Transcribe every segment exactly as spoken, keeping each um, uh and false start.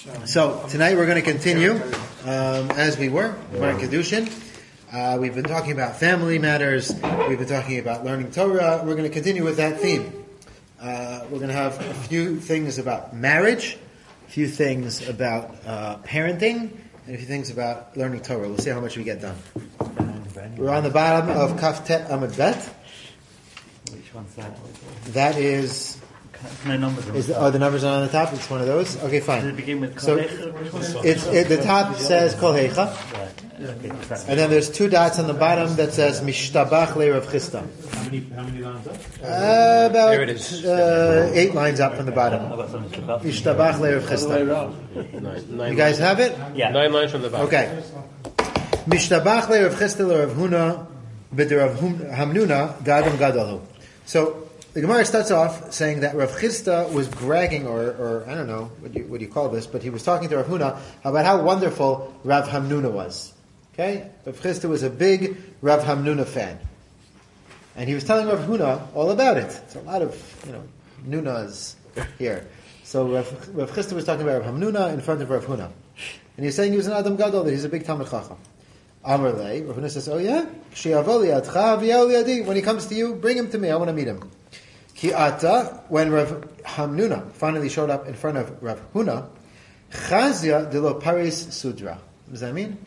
So tonight we're going to continue um, as we were Gemara Kedushin. Uh, we've been talking about family matters. We've been talking about learning Torah. We're going to continue with that theme. Uh, we're going to have a few things about marriage, a few things about uh, parenting, and a few things about learning Torah. We'll see how much we get done. We're on the bottom of Kaftet Amud Bet. Which one's that? That is. No numbers. Is the, oh, the numbers are on the top. It's one of those. Okay, fine. Does it begin with so it's it, the top says Kol Heicha, right. Okay. And then there's two dots on the bottom that says Mishtabach Le Rav Chisda. How many, how many lines up? Uh, about There it is. Uh, eight lines up from the bottom. Mishtabach Le Rav Chisda. Nine, nine You guys have it? Yeah. Nine lines from the bottom. Okay. Mishtabach Le Rav Chisda Le Rav Huna B'de Rav Hamnuna D'Adam Gadolu. So the Gemara starts off saying that Rav Chisda was bragging, or, or I don't know what do you what do you call this, but he was talking to Rav Huna about how wonderful Rav Hamnuna was. Okay, Rav Chisda was a big Rav Hamnuna fan, and he was telling Rav Huna all about it. It's a lot of you know Nunas here. So Rav, Rav Chisda was talking about Rav Hamnuna in front of Rav Huna, and he was saying he was an Adam Gadol, that he's a big Talmid Chacham. Amar lei, Rav Huna says, "Oh yeah, when he comes to you, bring him to me. I want to meet him." Ki ata, when Rav Hamnuna finally showed up in front of Rav Huna, chazia de lo paris sudra. What does that mean?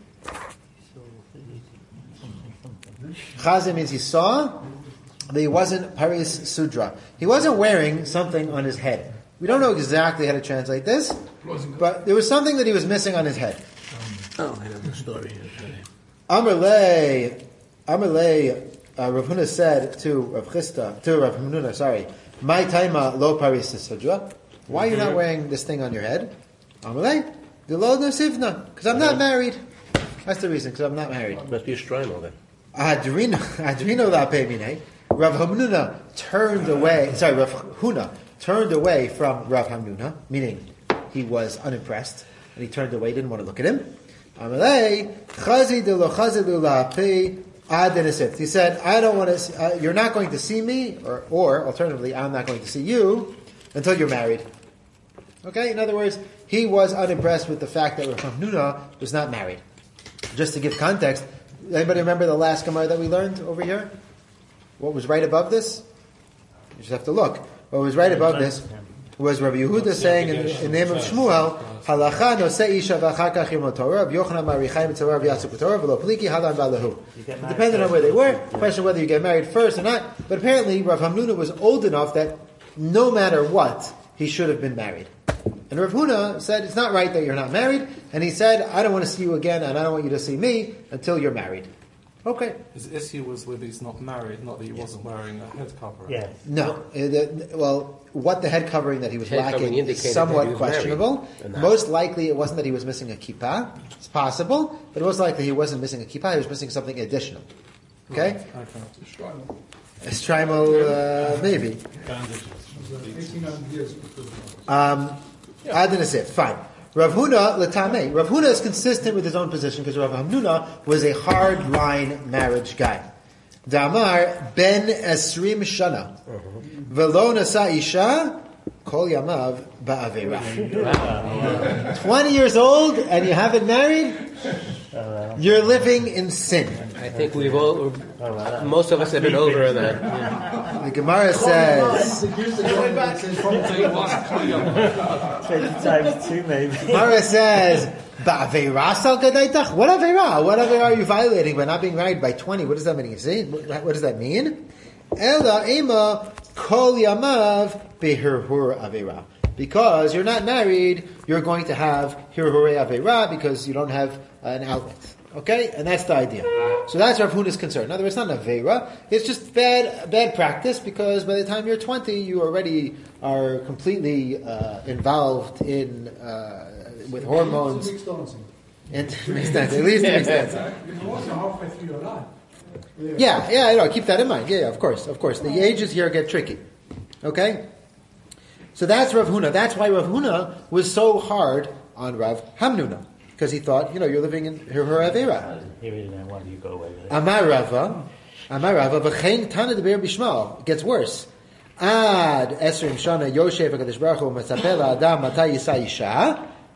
Chazia means he saw that he wasn't paris sudra. He wasn't wearing something on his head. We don't know exactly how to translate this, but there was something that he was missing on his head. Oh, I know the story. Amar lei, Amar lei, Uh, Rav Huna said to Rav Chisda, to Rav Hamnuna, sorry, "My taima lo paris sudra. Why are you not wearing this thing on your head?" Amalei, the lo nosivna, because I'm not married. That's the reason, because I'm not married. Must be a shtreimel then. Adrino, adrino la pemine. Rav Hamnuna turned away. Sorry, Rav Huna turned away from Rav Hamnuna, meaning he was unimpressed, and he turned away, didn't want to look at him. Amalei, chazi de lo chazi la pe. He said, I don't want to, uh, you're not going to see me, or, or alternatively, I'm not going to see you until you're married. Okay? In other words, he was unimpressed with the fact that Rav Hamnuna was not married. Just to give context, anybody remember the last Gemara that we learned over here? What was right above this? You just have to look. What was right above this was Rabbi Yehuda saying in, in the name of Shmuel, Halacha nosei isha v'achar kach yom Torah, Rabbi Yochanan marichayim tzavah v'yatzuk b'Torah, v'lo pliki halan v'alahu. Depending on where they were, question whether you get married first or not, but apparently Rav Hamnuna was old enough that no matter what, he should have been married. And Rav Huna said, it's not right that you're not married, and he said, I don't want to see you again, and I don't want you to see me until you're married. Okay. His issue was whether he's not married, not that he wasn't wearing a head covering. Yeah. No. Uh, well, what the head covering that he was Head lacking covering is somewhat was questionable. Most likely it wasn't that he was missing a kippah. It's possible, but most likely he wasn't missing a kippah, he was missing something additional. Okay? Okay. A strimal, uh, maybe. Um, Adonasif, fine. Rav Huna l'tamei. Rav Huna is consistent with his own position because Rav Hamnuna was a hard line marriage guy. Damar ben esrim shana, velo nasa isha kol yamav ba'avera. Twenty years old and you haven't married. You're living in sin. I think we've all, most of us have been over that. The Gemara says. Twenty times two, maybe. Gemara says, "Ba'avera sal gadaitach." What avera? What avera are you violating by not being married by twenty? What does that mean? You see, what does that mean? Ela ema kol yamav behirhur avera. Because you're not married, you're going to have hirhure avera because you don't have an outlet. Okay? And that's the idea. So that's Rav Huna's concern. In other words, it's not an avera. It's just bad bad practice because by the time you're twenty, you already are completely uh, involved in uh, with hormones. And to makes sense. At least it makes sense. Yeah, yeah, I know. Keep that in mind. Yeah, yeah, of course, of course. The ages here get tricky. Okay? So that's Rav Huna. That's why Rav Huna was so hard on Rav Hamnuna. Because he thought, you know, you're living in her avera. He really didn't want you to go away with it. Amar Rava, Amar Rava, v'chein tana deber bishmal. It gets worse. Ad esrim shana yoshev hakadosh baruch hu matzapeh la'adam matay yisa isha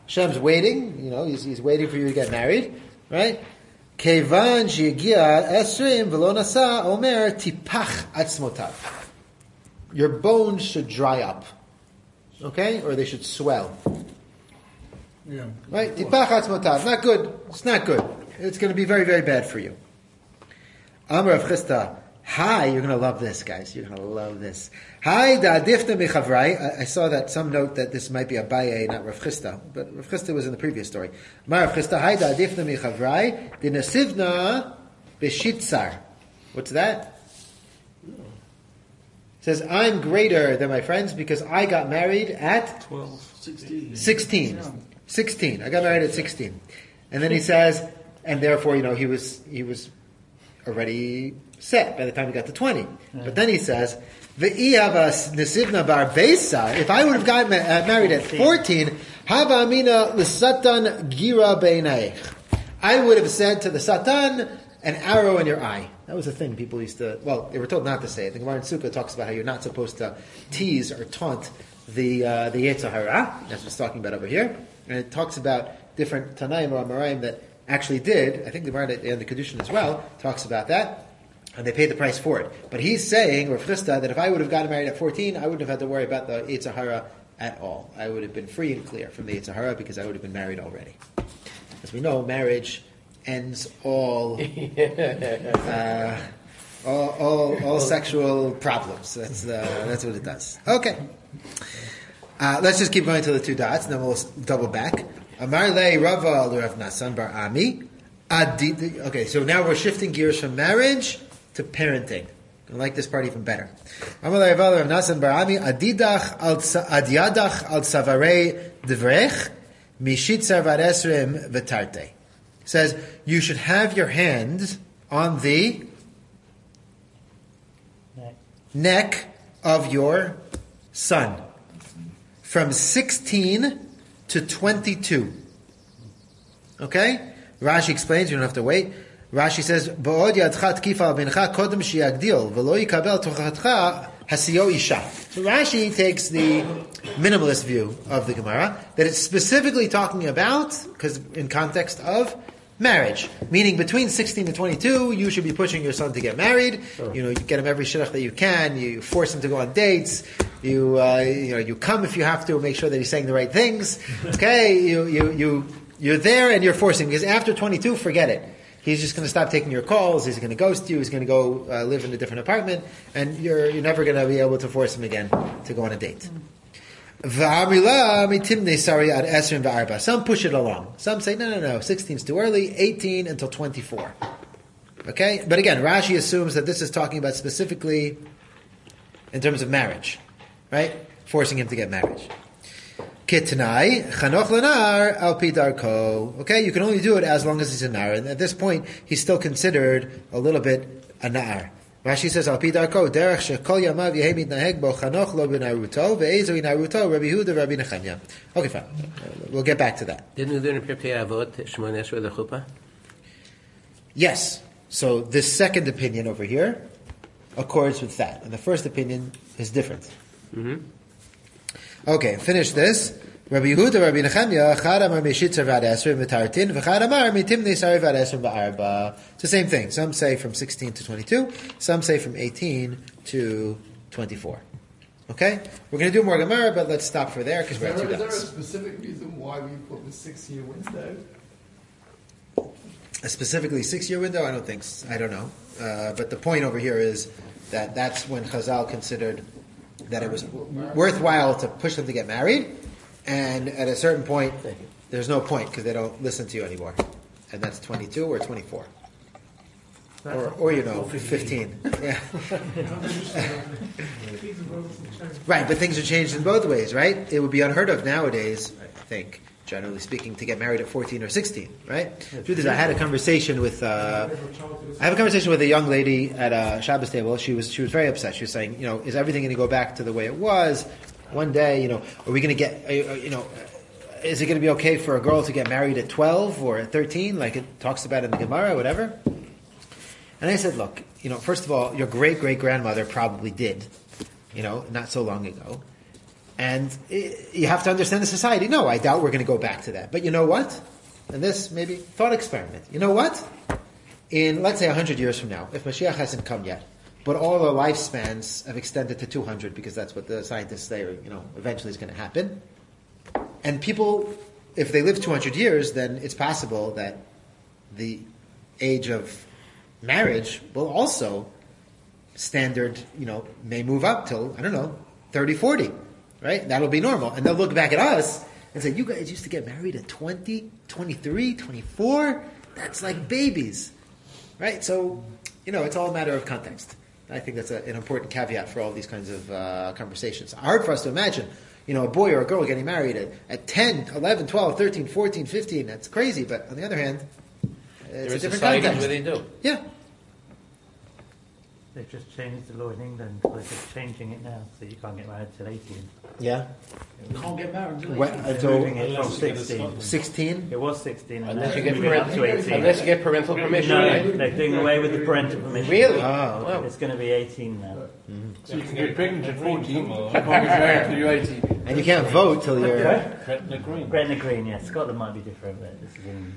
Hashem's waiting, you know, he's, he's waiting for you to get married, right? Kevan she'egia esrim v'lo nasa omer tipach atzmotav. Your bones should dry up, okay? Or they should swell. Yeah. Right? Tipach atzmotav. Not good. It's not good. It's going to be very, very bad for you. Amar Rav Chisda. Hi, you're going to love this, guys. You're going to love this. Hi, da'adifta mechavrai. I saw that some note that this might be Abaye, not Rav Chisda, but Rav Chisda was in the previous story. Amar Rav Chisda. Hi, da'adifta mechavrai. Dinasivna beshitzar. What's that? It says, I'm greater than my friends because I got married at twelve. sixteen. sixteen. sixteen. I got married at sixteen. And then he says, and therefore, you know, he was he was already set by the time he got to twenty. Yeah. But then he says, "Ve'iyavas nesivna bar beisa." If I would have gotten uh, married at fourteen, hava amina l'satan gira beinayich. I would have said to the satan, an arrow in your eye. That was a thing people used to. Well, they were told not to say it. The Gemara in Sukkah talks about how you're not supposed to tease or taunt the uh, the Yetzer Hara. That's what it's talking about over here, and it talks about different Tanaim or Amoraim that actually did. I think the Gemara in the Kedushin as well talks about that. And they paid the price for it. But he's saying, Rav Chisda, that if I would have gotten married at fourteen, I wouldn't have had to worry about the Yetzer Hara at all. I would have been free and clear from the Yetzer Hara because I would have been married already. As we know, marriage ends all uh, all, all, all sexual problems. That's uh, that's what it does. Okay. Uh, let's just keep going to the two dots, and then we'll double back. Amar le Rava Rav Nasan bar Ami. Okay, so now we're shifting gears from marriage to parenting. I like this part even better. Adidach al savarei devrech mishitzar varesrim v'tarte. Says you should have your hand on the neck, neck of your son from sixteen to twenty-two. Okay? Rashi explains, you don't have to wait. Rashi says, "Ba'od yadcha tkifa bincha kodem sheyagdil v'lo yikabel tochatcha hasio isha." So Rashi takes the minimalist view of the Gemara that it's specifically talking about, because in context of marriage, meaning between sixteen to twenty-two, you should be pushing your son to get married. You know, you get him every shidduch that you can. You force him to go on dates. You, uh, you know, you come if you have to. Make sure that he's saying the right things. Okay, you, you, you, you're there and you're forcing, because after twenty-two, forget it. He's just going to stop taking your calls. He's going to ghost you. He's going to go uh, live in a different apartment, and you're you're never going to be able to force him again to go on a date. Some push it along. Some say, no, no, no, sixteen is too early, eighteen until twenty-four. Okay? But again, Rashi assumes that this is talking about specifically in terms of marriage, right? Forcing him to get married. Kitnai, chanoch lanar al pi darko. Okay, you can only do it as long as he's a nar. And at this point, he's still considered a little bit a nar. Rashi says, Al pi darko, derech shekol yamav yehe mitnaheg bo chanoch lo b'naruto, ve'ezo inaruto, Rabbi Huda, Rabbi Nechemya. Okay, fine. We'll get back to that. Didn't we learn in Pirkei Avot, Shemon Esrei lechuppah? Yes. So this second opinion over here accords with that. And the first opinion is different. Mm-hmm. Okay, finish this. Rabbi Yehuda, Rabbi Nechemya, Chad amar meshitzer vad esrim v'tartin, v'chad amar mitimnei sari vad esrim v'arba. It's the same thing. Some say from sixteen to twenty-two. Some say from eighteen to twenty-four. Okay? We're going to do more Gemara, but let's stop for there because we're at two Is there a dots. specific reason why we put the six-year window? A specifically six-year window? I don't think. So. I don't know. Uh, but the point over here is that that's when Chazal considered that it was worthwhile to push them to get married, and at a certain point, there's no point because they don't listen to you anymore, and that's twenty-two or twenty-four, or, or you know, fifteen. Yeah. Right, but things are changed in both ways, right? It would be unheard of nowadays, I think, generally speaking, to get married at fourteen or sixteen, right? Truth is, I had a conversation with uh, I have a conversation with a young lady at a Shabbos table. She was she was very upset. She was saying, you know, is everything going to go back to the way it was? One day, you know, are we going to get, uh, you know, is it going to be okay for a girl to get married at twelve or at thirteen, like it talks about in the Gemara, whatever? And I said, look, you know, first of all, your great great grandmother probably did, you know, not so long ago. And it, you have to understand the society. No, I doubt we're going to go back to that. But you know what? And this, maybe, thought experiment. You know what? In, let's say, one hundred years from now, if Mashiach hasn't come yet, but all the lifespans have extended to two hundred, because that's what the scientists say, you know, eventually is going to happen. And people, if they live two hundred years, then it's possible that the age of marriage will also, standard, you know, may move up till, I don't know, thirty, forty, right? That'll be normal. And they'll look back at us and say, you guys used to get married at twenty, twenty-three, twenty-four? That's like babies, right? So, you know, it's all a matter of context. I think that's a, an important caveat for all these kinds of uh, conversations. Hard for us to imagine, you know, a boy or a girl getting married at, at ten, eleven, twelve, thirteen, fourteen, fifteen. That's crazy. But on the other hand, it's There a are different societies context. where they do. Yeah. They've just changed the law in England. They're just changing it now, so you can't get married till eighteen. Yeah. You can't get married until When, They're until moving it from Unless you get a sixteen. Scotland. sixteen? It was sixteen, and Unless now you get it's moving up to parental, eighteen. unless you get parental permission. No, right? they're doing away with the parental permission. Really? Oh, Wow. It's going to be eighteen now. So you can get pregnant at fourteen, you can't get married until you're eighteen. And you can't vote till you're... Gretna Green. Gretna Green, yeah. Scotland might be different, but this is England.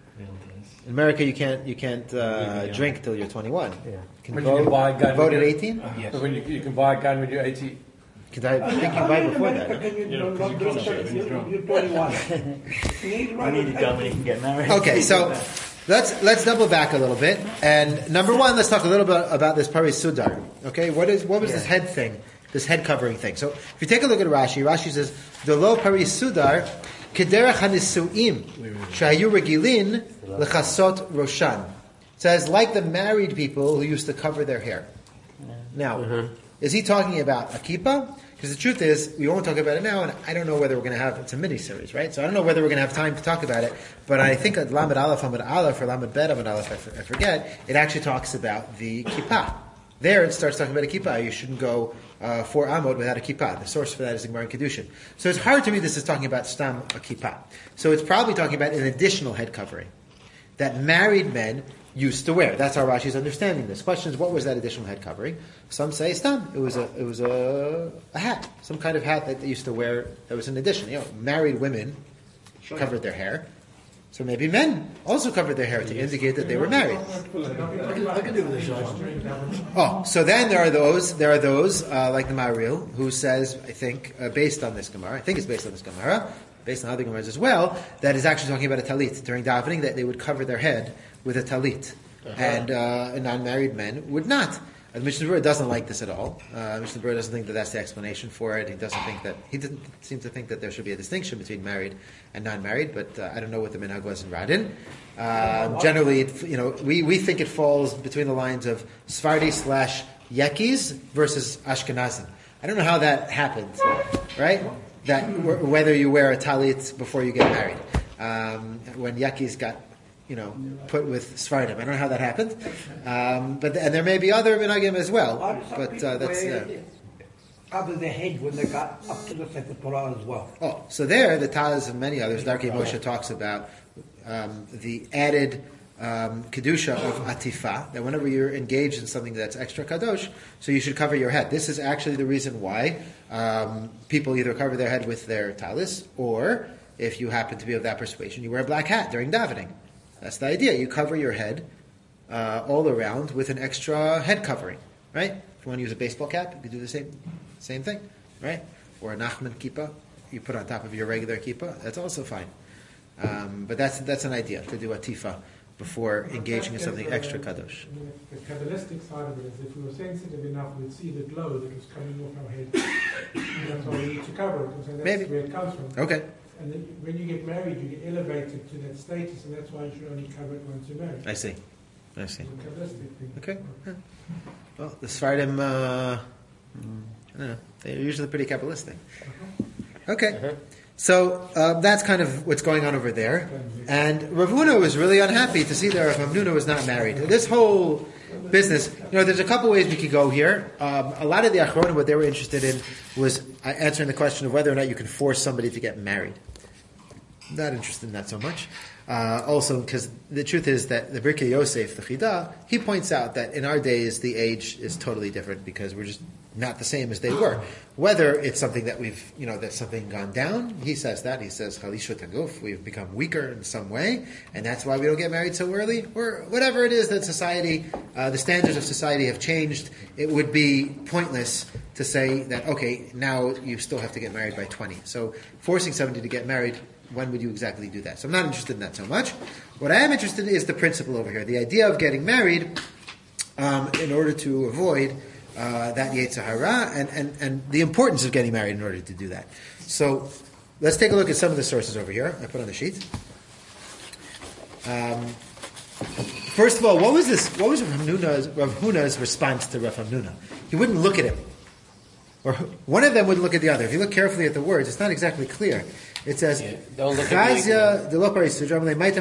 In America, you can't you can't uh, drink till you're twenty-one. Yeah. You can But you vote, can buy a gun vote when at you- eighteen? So when you, you can buy a gun when you're eighteen. Because I think you can buy before that. huh? You're not doing something, you're you're twenty-one. You need to You run need it. a gun when you can get married. Okay, so let's let's double back a little bit. And number one, let's talk a little bit about this Paris Sudar. Okay, what is what was this head thing, this head covering thing? So if you take a look at Rashi, Rashi says the lo Paris Sudar kederach hanisuim shayu regilin lechasot roshan. It says like the married people who used to cover their hair. Now, is he talking about a kippah? Because the truth is, we won't talk about it now, and I don't know whether we're going to have, it's a mini-series, right? So I don't know whether we're going to have time to talk about it, but I think at Lamed Aleph, Amud Aleph, or Lamed Bet, Amud Aleph, I f- I forget, it actually talks about the kippah. There it starts talking about a kippah. You shouldn't go uh, four amod without a kippah. The source for that is the Gemara in Kedushin. So it's hard to me this is talking about stam, a kippah. So it's probably talking about an additional head covering that married men used to wear. That's how Rashi's understanding this. Question is, what was that additional head covering? Some say stam. It was a it was a, a hat, some kind of hat that they used to wear. That was an addition. You know, married women covered their hair, so maybe men also covered their hair to indicate that they were married. I can do with this one. Oh, so then there are those there are those uh, like the Maril who says, I think, uh, based on this Gemara, I think it's based on this Gemara, based on other Gemaras as well, that is actually talking about a talit during davening, that they would cover their head with a talit, uh-huh. and uh, non-married men would not. And Mishnah Berurah doesn't like this at all. Uh, Mishnah Berurah doesn't think that that's the explanation for it. He doesn't think that he didn't seem to think that there should be a distinction between married and non-married. But uh, I don't know what the minhag was in Radin. Uh, generally, it, you know, we, we think it falls between the lines of Sephardi slash Yekis versus Ashkenazim. I don't know how that happens, right? That w- whether you wear a talit before you get married. Um, when Yekis got, you know, put with Sephardim. I don't know how that happened. Um, but and there may be other minhagim as well. But uh, that's uh, Cover their head when they got up to the Sefer Torah as well. oh, so there the Taz and many others. Darkei Moshe talks about um, the added um, kedusha of atifa. That whenever you're engaged in something that's extra kadosh, so you should cover your head. This is actually the reason why um, people either cover their head with their talis, or if you happen to be of that persuasion, you wear a black hat during davening. That's the idea. You cover your head uh, all around with an extra head covering, right? If you want to use a baseball cap, you can do the same same thing, right? Or a Nachman kippah, you put on top of your regular kippah. That's also fine. Um, but that's that's an idea, to do a tifa before engaging in something extra kadosh. The Kabbalistic side of it is if we were sensitive enough, we'd see the glow that was coming off our head. And that's why we need to cover it, because that's Maybe. where it comes from. Okay. And then when you get married, you get elevated to that status, and that's why you should only cover it once you're married. I see. I see. It's a Kabbalistic thing. Okay. Yeah. Well, the Sephardim, uh, I don't know, they're usually pretty Kabbalistic. Okay. So uh, that's kind of what's going on over there. And Rav Huna was really unhappy to see that Rav Hamnuna was not married. This whole business, you know, there's a couple ways we could go here. Um, a lot of the Achronim, what they were interested in was uh, answering the question of whether or not you can force somebody to get married. Not interested in that so much. Uh, also, because the truth is that the Birkei Yosef, the Chidah, he points out that in our days the age is totally different because we're just not the same as they were. Whether it's something that we've, you know, that's something gone down, he says that. He says, Chalishu Taguf, we've become weaker in some way, and that's why we don't get married so early, or whatever it is that society, uh, the standards of society have changed. It would be pointless to say that, okay, now you still have to get married by twenty. So forcing somebody to get married, when would you exactly do that? So I'm not interested in that so much. What I am interested in is the principle over here, the idea of getting married um, in order to avoid Uh, that Yetzer Hara, and, and, and the importance of getting married in order to do that. So, let's take a look at some of the sources over here. I put on the sheet. Um, first of all, what was this? What was Rav Hamnuna's, Rav Huna's response to Rav Hamnuna? He wouldn't look at him, or one of them wouldn't look at the other. If you look carefully at the words, it's not exactly clear. It says, Yeah, don't look at me. "Chazia de lo paris sudramle maitam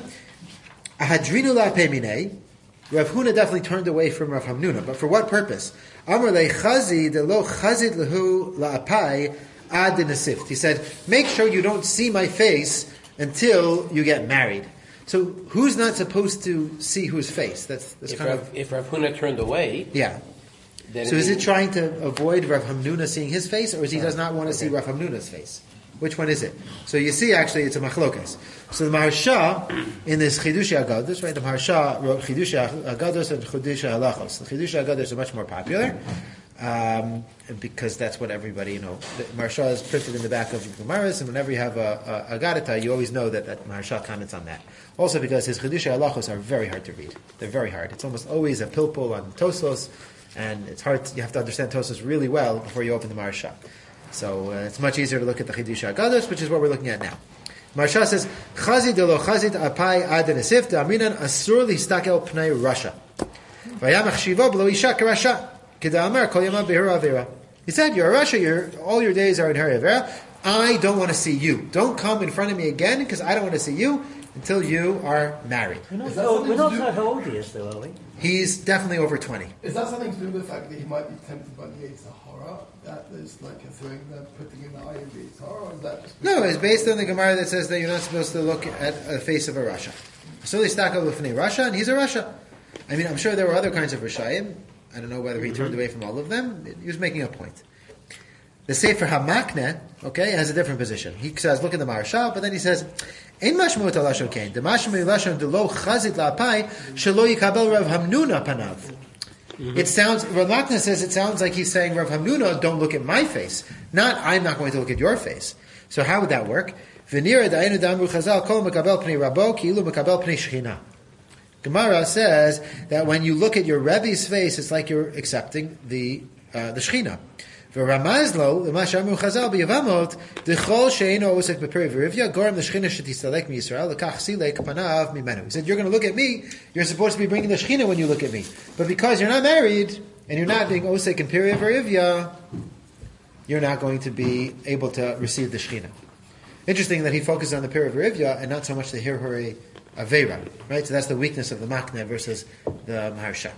ahadrinu la peminei." Rav Huna definitely turned away from Rav Hamnuna, but for what purpose? Amar le chazi de lo chazid lehu la'apai ad nasift. He said, make sure you don't see my face until you get married. So who's not supposed to see whose face? That's, that's If kind Rav, of... if Rav Huna turned away, Yeah. then So is he- it trying to avoid Rav Hamnuna seeing his face, or is he does not want to see Rav Hamnuna's face? Which one is it? So you see, actually, it's a machlokas. So the Maharsha, in this Chidushei Agados, right, the Maharsha wrote Chidushei Agados and Chidushei Halachos. The Chidushei Agados are much more popular, um, because that's what everybody, you know, the Maharsha is printed in the back of the Gemaras, and whenever you have a, a, a Gadata, you always know that, that Maharsha comments on that. Also because his Chidushei Halachos are very hard to read. They're very hard. It's almost always a pilpul on Tosos, and it's hard, to, you have to understand Tosos really well before you open the Maharsha. So uh, it's much easier to look at the Chidushei Agados, which is what we're looking at now. Maharsha says, "Chazi de lo chazit apai ad nesif da'aminan asur listakel pnei rasha. Vayamach shivo b'lo isha karasha keda'amar kol yama behir avera." He said, "You're a rasha. You're all your days are in her avera. I don't want to see you. Don't come in front of me again because I don't want to see you until you are married." We're not, Is that so, something we're not to do- sure how old he is, though, are we? He's definitely over twenty. Is that something to do with the fact that he might be tempted by the Yetzer Hara? That there's like a thing that putting in the eye of the Yetzer Hara? Or is that just No, it's based on the Gemara that says that you're not supposed to look at the face of a rasha. So they stack up with Rasha, and he's a rasha. I mean, I'm sure there were other kinds of rashayim. I don't know whether he turned away from all of them. He was making a point. The Sefer HaMakneh, okay, has a different position. He says, look at the Maharsha, but then he says, "Ein mashmut alashon kain. The mashmut alashon de lo chazit la'apai shelo yikabel Rav Hamnuna panav." It sounds, Rav Makneh says it sounds like he's saying, Rav Hamnuna, don't look at my face. Not, I'm not going to look at your face. So how would that work? V'nira da'enu da'amru chazal kol mekabel pnei rabo ki ilu mekabel pnei shechina. Gemara says that when you look at your Rebbe's face, it's like you're accepting the uh, the Shechina. V'ramazlo, l'ma she'amru chazal b'yavamot, d'chol she'eino osek b'peri v'rivya, gorem l'shechina shetistalek miYisrael, l'kach silek panav mimenu. He said, you're going to look at me, you're supposed to be bringing the Shechina when you look at me. But because you're not married, and you're not being osek in peri v'rivya, you're not going to be able to receive the Shechina. Interesting that he focused on the peri v'rivya, and not so much the hirhuri Aveira, right? So that's the weakness of the Makneh versus the Maharsha.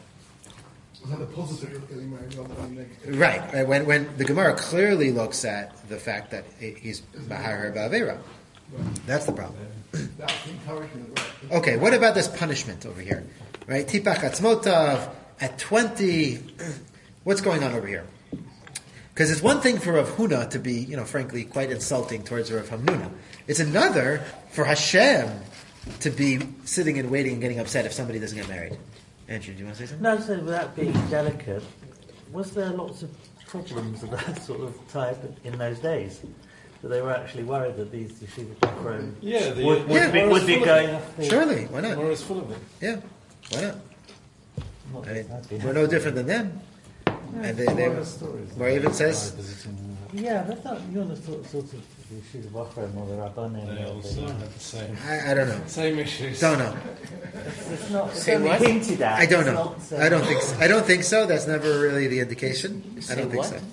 was that the positive of getting married rather than negative? Right. right. When when the Gemara clearly looks at the fact that he's Mahar Ba'avera. That's the problem. That's the encouragement, right? Okay, what about this punishment over here? Right? Tipach Atzmotav at twenty. What's going on over here? Because it's one thing for Rav Huna to be, you know, frankly, quite insulting towards Rav Hamnuna. It's another for Hashem to be sitting and waiting and getting upset if somebody doesn't get married. Andrew, do you want to say something? No, so without being delicate, was there lots of problems of that sort of type in those days? That they were actually worried that these yeshiva children Yeah, the- would, would Yeah, be, Gemara's would be full of going it. off the... Surely, why not? Gemara's full of it. Yeah, why not? Not I mean, happy. we're no different than them. And they, they, where even says, Yeah, that's not, you're the sort, sort of yeshiva Bachram or the Rabbanim. They also have the same, I, I don't know. same issues. Don't know. It's not, it's Say only what? hinted at. I don't it's know. not, uh, I don't think. So. I don't think so. That's never really the indication. I Say don't think what? so.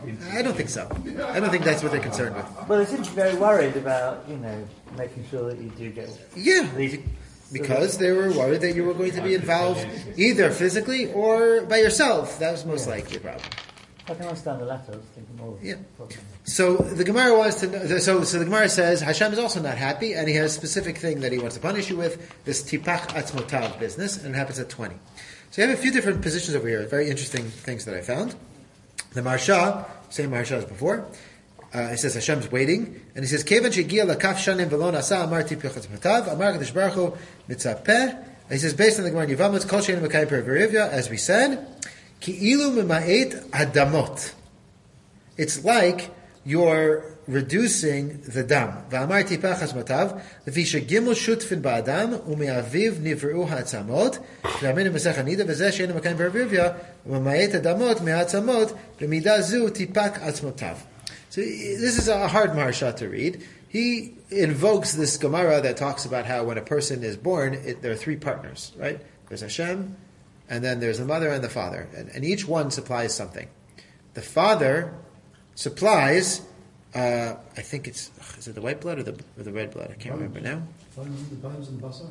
I don't think so. I don't think that's what they're concerned with. Well, they seem to be very worried about, you know, making sure that you do get Yeah, these... because they were worried that you were going to be involved either physically or by yourself. That was most likely a problem. I can understand the latter. I was thinking more of Yeah. the problem. So the Gemara wants to know, so so the Gemara says Hashem is also not happy, and he has a specific thing that he wants to punish you with, this tipach atzmotav business, and it happens at twenty. So you have a few different positions over here, very interesting things that I found. The Marsha, same Marsha as before, uh, he says Hashem's waiting, and he says, Kevan shegia lakaf shanim v'lo nasa amarti pichat matav, amar kadosh baruch hu mitzapeh. He says, based on the Gemara in Yevamot, kol shein mekayim perverivya, as we said, ki ilu mima'et adamot. It's like you're reducing the dam. V'amarti pachas matav, lefi shegimel shutfin ba'adam, u'me'aviv nivru ha'atzamot, v'aminu mesech hanida, v'zeh shein mekayim perverivya, u'mima'et adamot me'atzamot, b'midah zu tipak atzmotav. So this is a hard marsha to read. He invokes this Gemara that talks about how when a person is born, it, there are three partners, right? There's Hashem, and then there's the mother and the father, and, and each one supplies something. The father supplies, uh, I think it's, is it the white blood or the, or the red blood? I can't remember now. The bones and basar?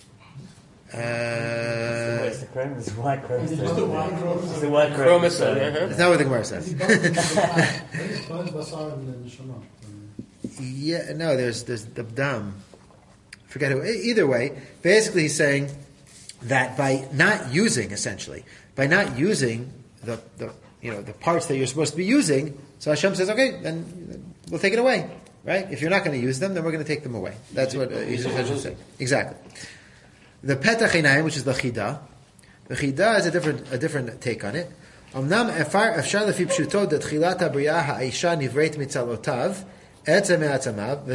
Uh, What's the chrome? It's the white chrome. It's the white chrome. It's the white chrome. Chromosome, uh-huh. That's not what the Gemara says. Bones, basar, and then neshama. Yeah, no, there's there's the dam. Forget who. Either way, basically he's saying that by not using, essentially, by not using the, the you know the parts that you're supposed to be using, so Hashem says, okay, then we'll take it away, right? If you're not going to use them, then we're going to take them away. That's what uh, he's essentially saying. Exactly. The Petach Einayim, which is the Chida, the Chida is a different a different take on it. Omnam efar efshar lefi pshuto that chilat habriya ha'isha nivreit mitzalotav. What happened at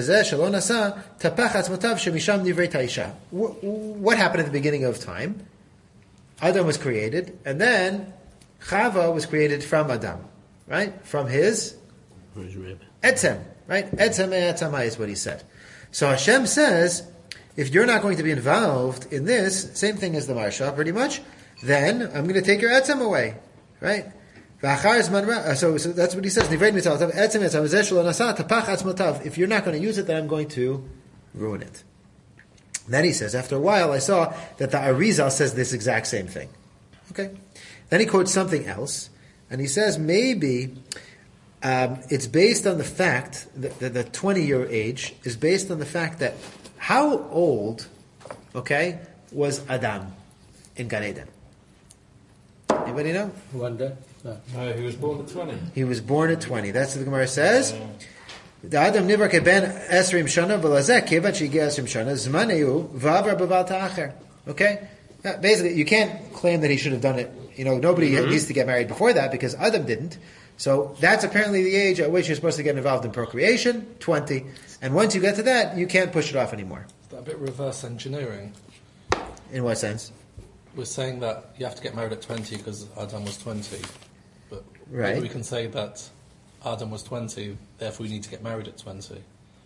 the beginning of time? Adam was created, and then Chava was created from Adam, right? From his etzem, right? Etzem e'etzama is what he said. So Hashem says, if you're not going to be involved in this, same thing as the Marsha, pretty much, then I'm going to take your etzem away, right? So, so that's what he says. If you're not going to use it, then I'm going to ruin it. Then he says, after a while, I saw that the Arizal says this exact same thing. Okay. Then he quotes something else, and he says maybe um, it's based on the fact that the, the twenty-year age is based on the fact that how old, okay, was Adam in Gan Eden? Anybody know? Wonder. No, he was born at twenty. He was born at twenty. That's what the Gemara says. The Adam nivra keben esrim shana v'lazek kevat shigeh esrim shana zmaneu v'avra b'val ta'acher. Okay, uh, basically you can't claim that he should have done it. You know, nobody mm-hmm. needs to get married before that because Adam didn't. So that's apparently the age at which you're supposed to get involved in procreation, twenty. And once you get to that, you can't push it off anymore. Is that a bit reverse engineering? In what sense? We're saying that you have to get married at twenty because Adam was twenty. But right. maybe we can say that Adam was twenty, therefore we need to get married at twenty.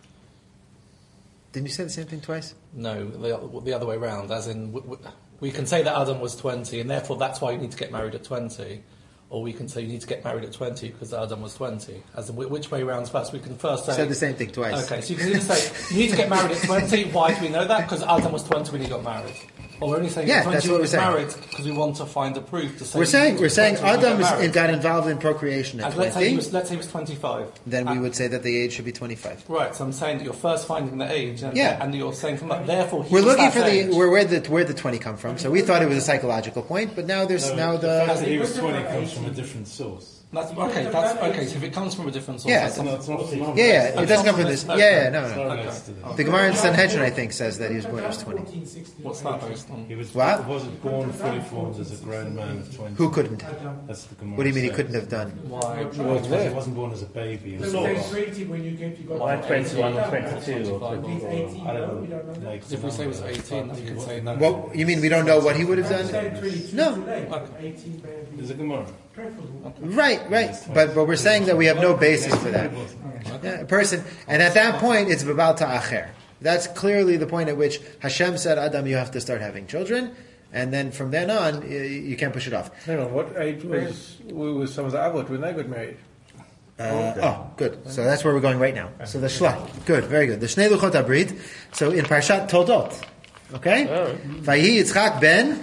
Didn't you say the same thing twice? No, the, the other way around. As in, we, we can say that Adam was twenty, and therefore that's why you need to get married at twenty. Or we can say you need to get married at twenty because Adam was twenty. As in, which way round first? We can first say... You said the same thing twice. Okay, so you can either say, you need to get married at twenty. Why do we know that? Because Adam was twenty when he got married. Or we're only saying yeah, twenty that's what he we're was saying. married because we want to find a proof to say... We're saying, we're saying Adam got, is, got involved in procreation at and twenty. Let's say, he was, let's say he was twenty-five. Then we and, would say that the age should be twenty-five. Right, so I'm saying that you're first finding the age, and, yeah. and you're saying from that, therefore he We're was looking that for the age. where where the where the twenty come from. So we thought it was a psychological point, but now there's No, now the the fact that he was twenty comes from a different source. That's, okay, that's okay. So if it comes from a different source, Yeah. that's No, it's not, it's not yeah, yeah, it doesn't come from this. Yeah, yeah, no, It's no. not Okay. related to this. The Gemara in Sanhedrin, I think, says that he was born when he was twenty. what's that based on? He was, What? wasn't born fully formed as a grown man of twenty. Who couldn't? That's the Gemara What do you mean he says. couldn't have done? Why? Well, he wasn't born as a baby. So Sort then of. twenty when you get you got Why to twenty-one or eighteen. twenty-two or At least eighteen, I no, don't we don't know know. that. Like, If we say it was eighteen, then you could say no. Well, you mean we don't know what he would have I'm saying done? twenty-two No. too late. Okay. eighteen maybe. There's a Gemara. Preferable. Right, right. But but we're saying that we have no basis for that. Yeah, a person, and at that point, it's b'bal ta'acher. That's clearly the point at which Hashem said, Adam, you have to start having children, and then from then on, y- you can't push it off. Hang on, what age was was some of the Avot when they got married? Uh, oh, good. So that's where we're going right now. So the Shla. Good, very good. The Shnei Luchot HaBrit. So in Parshat Toldot. Okay? Vayi Yitzchak ben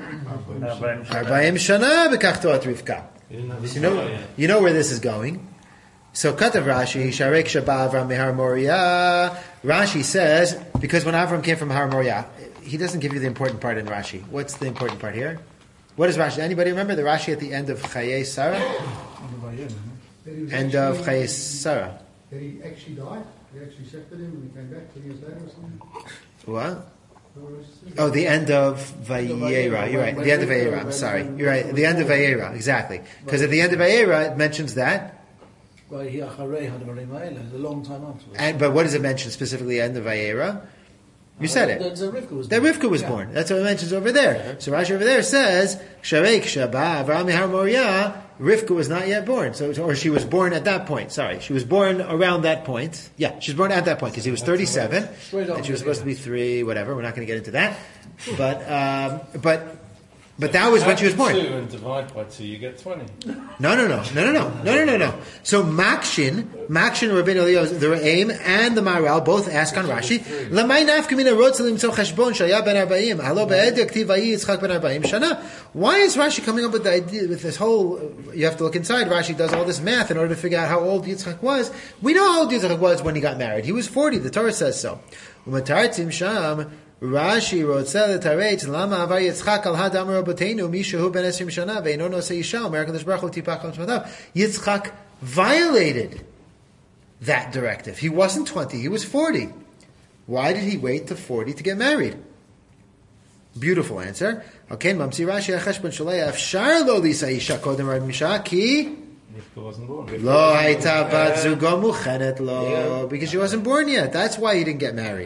Arbaim Shana B'kachto at Rivka. You know, you know where this is going. So Katav Rashi, Sharek Shaba Avram Mehar Moriah. Rashi says, because when Avram came from Har Moriah, he doesn't give you the important part in Rashi. What's the important part here? What is Rashi? Anybody remember the Rashi at the end of Chayei Sarah? That he was End of actually- Chayes Sarah. That he actually died. They actually shafted him and he came back ten years later or something. What? What was it? Oh, the end of Vayera. You're right. The end of Vayera. I'm sorry. You're right. The end of Vayera. Exactly. Because at the end of Vayera, it mentions that. Right here, Acharei Hadvarim Haela, a long time afterwards. And but what does it mention specifically? End of Vayera. You said it. That uh, Rivka was That born. Rivka was Yeah. born. That's what it mentions over there. So Rashi over there says, Sharek Shaba Avraham Har Moriah, Rivka was not yet born. So, or she was born at that point. Sorry. She was born around that point. Yeah, she was born at that point because he was thirty-seven. And she was supposed to be three, whatever. We're not going to get into that. But, um, but, but that was when she was born. Two and divide by two, you get twenty. No, no, no, no, no, no, no, no, no, no. So Makshin, Makshin, Rabbeinu Eliezer, the Re'im, and the Maharal both ask on Rashi. Lamay nafka mina rotz limtzo cheshbon shaya ben arba'im. Halo be'edek tiv vayi Yitzchak ben arba'im shana. Why is Rashi coming up with the idea, with this whole? You have to look inside. Rashi does all this math in order to figure out how old Yitzchak was. We know how old Yitzchak was when he got married. He was forty. The Torah says so. Umatartim sham. Rashi wrote, Lama avar Yitzchak al hadam rabbeinu mishahu ben esrim shana ve'ino nosei isha u'merakadosh baruch hu tipach l'shmatav. Yitzchak violated that directive. He wasn't twenty, he was forty. Why did he wait to forty to get married? Beautiful answer. Okay, Mamsi Rashi acheshbon shalei afshar lo lisa isha kodem rab misha ki Rivka wasn't born. lo hayta bat zugo muchenet lo, because she wasn't born yet. That's why he didn't get married.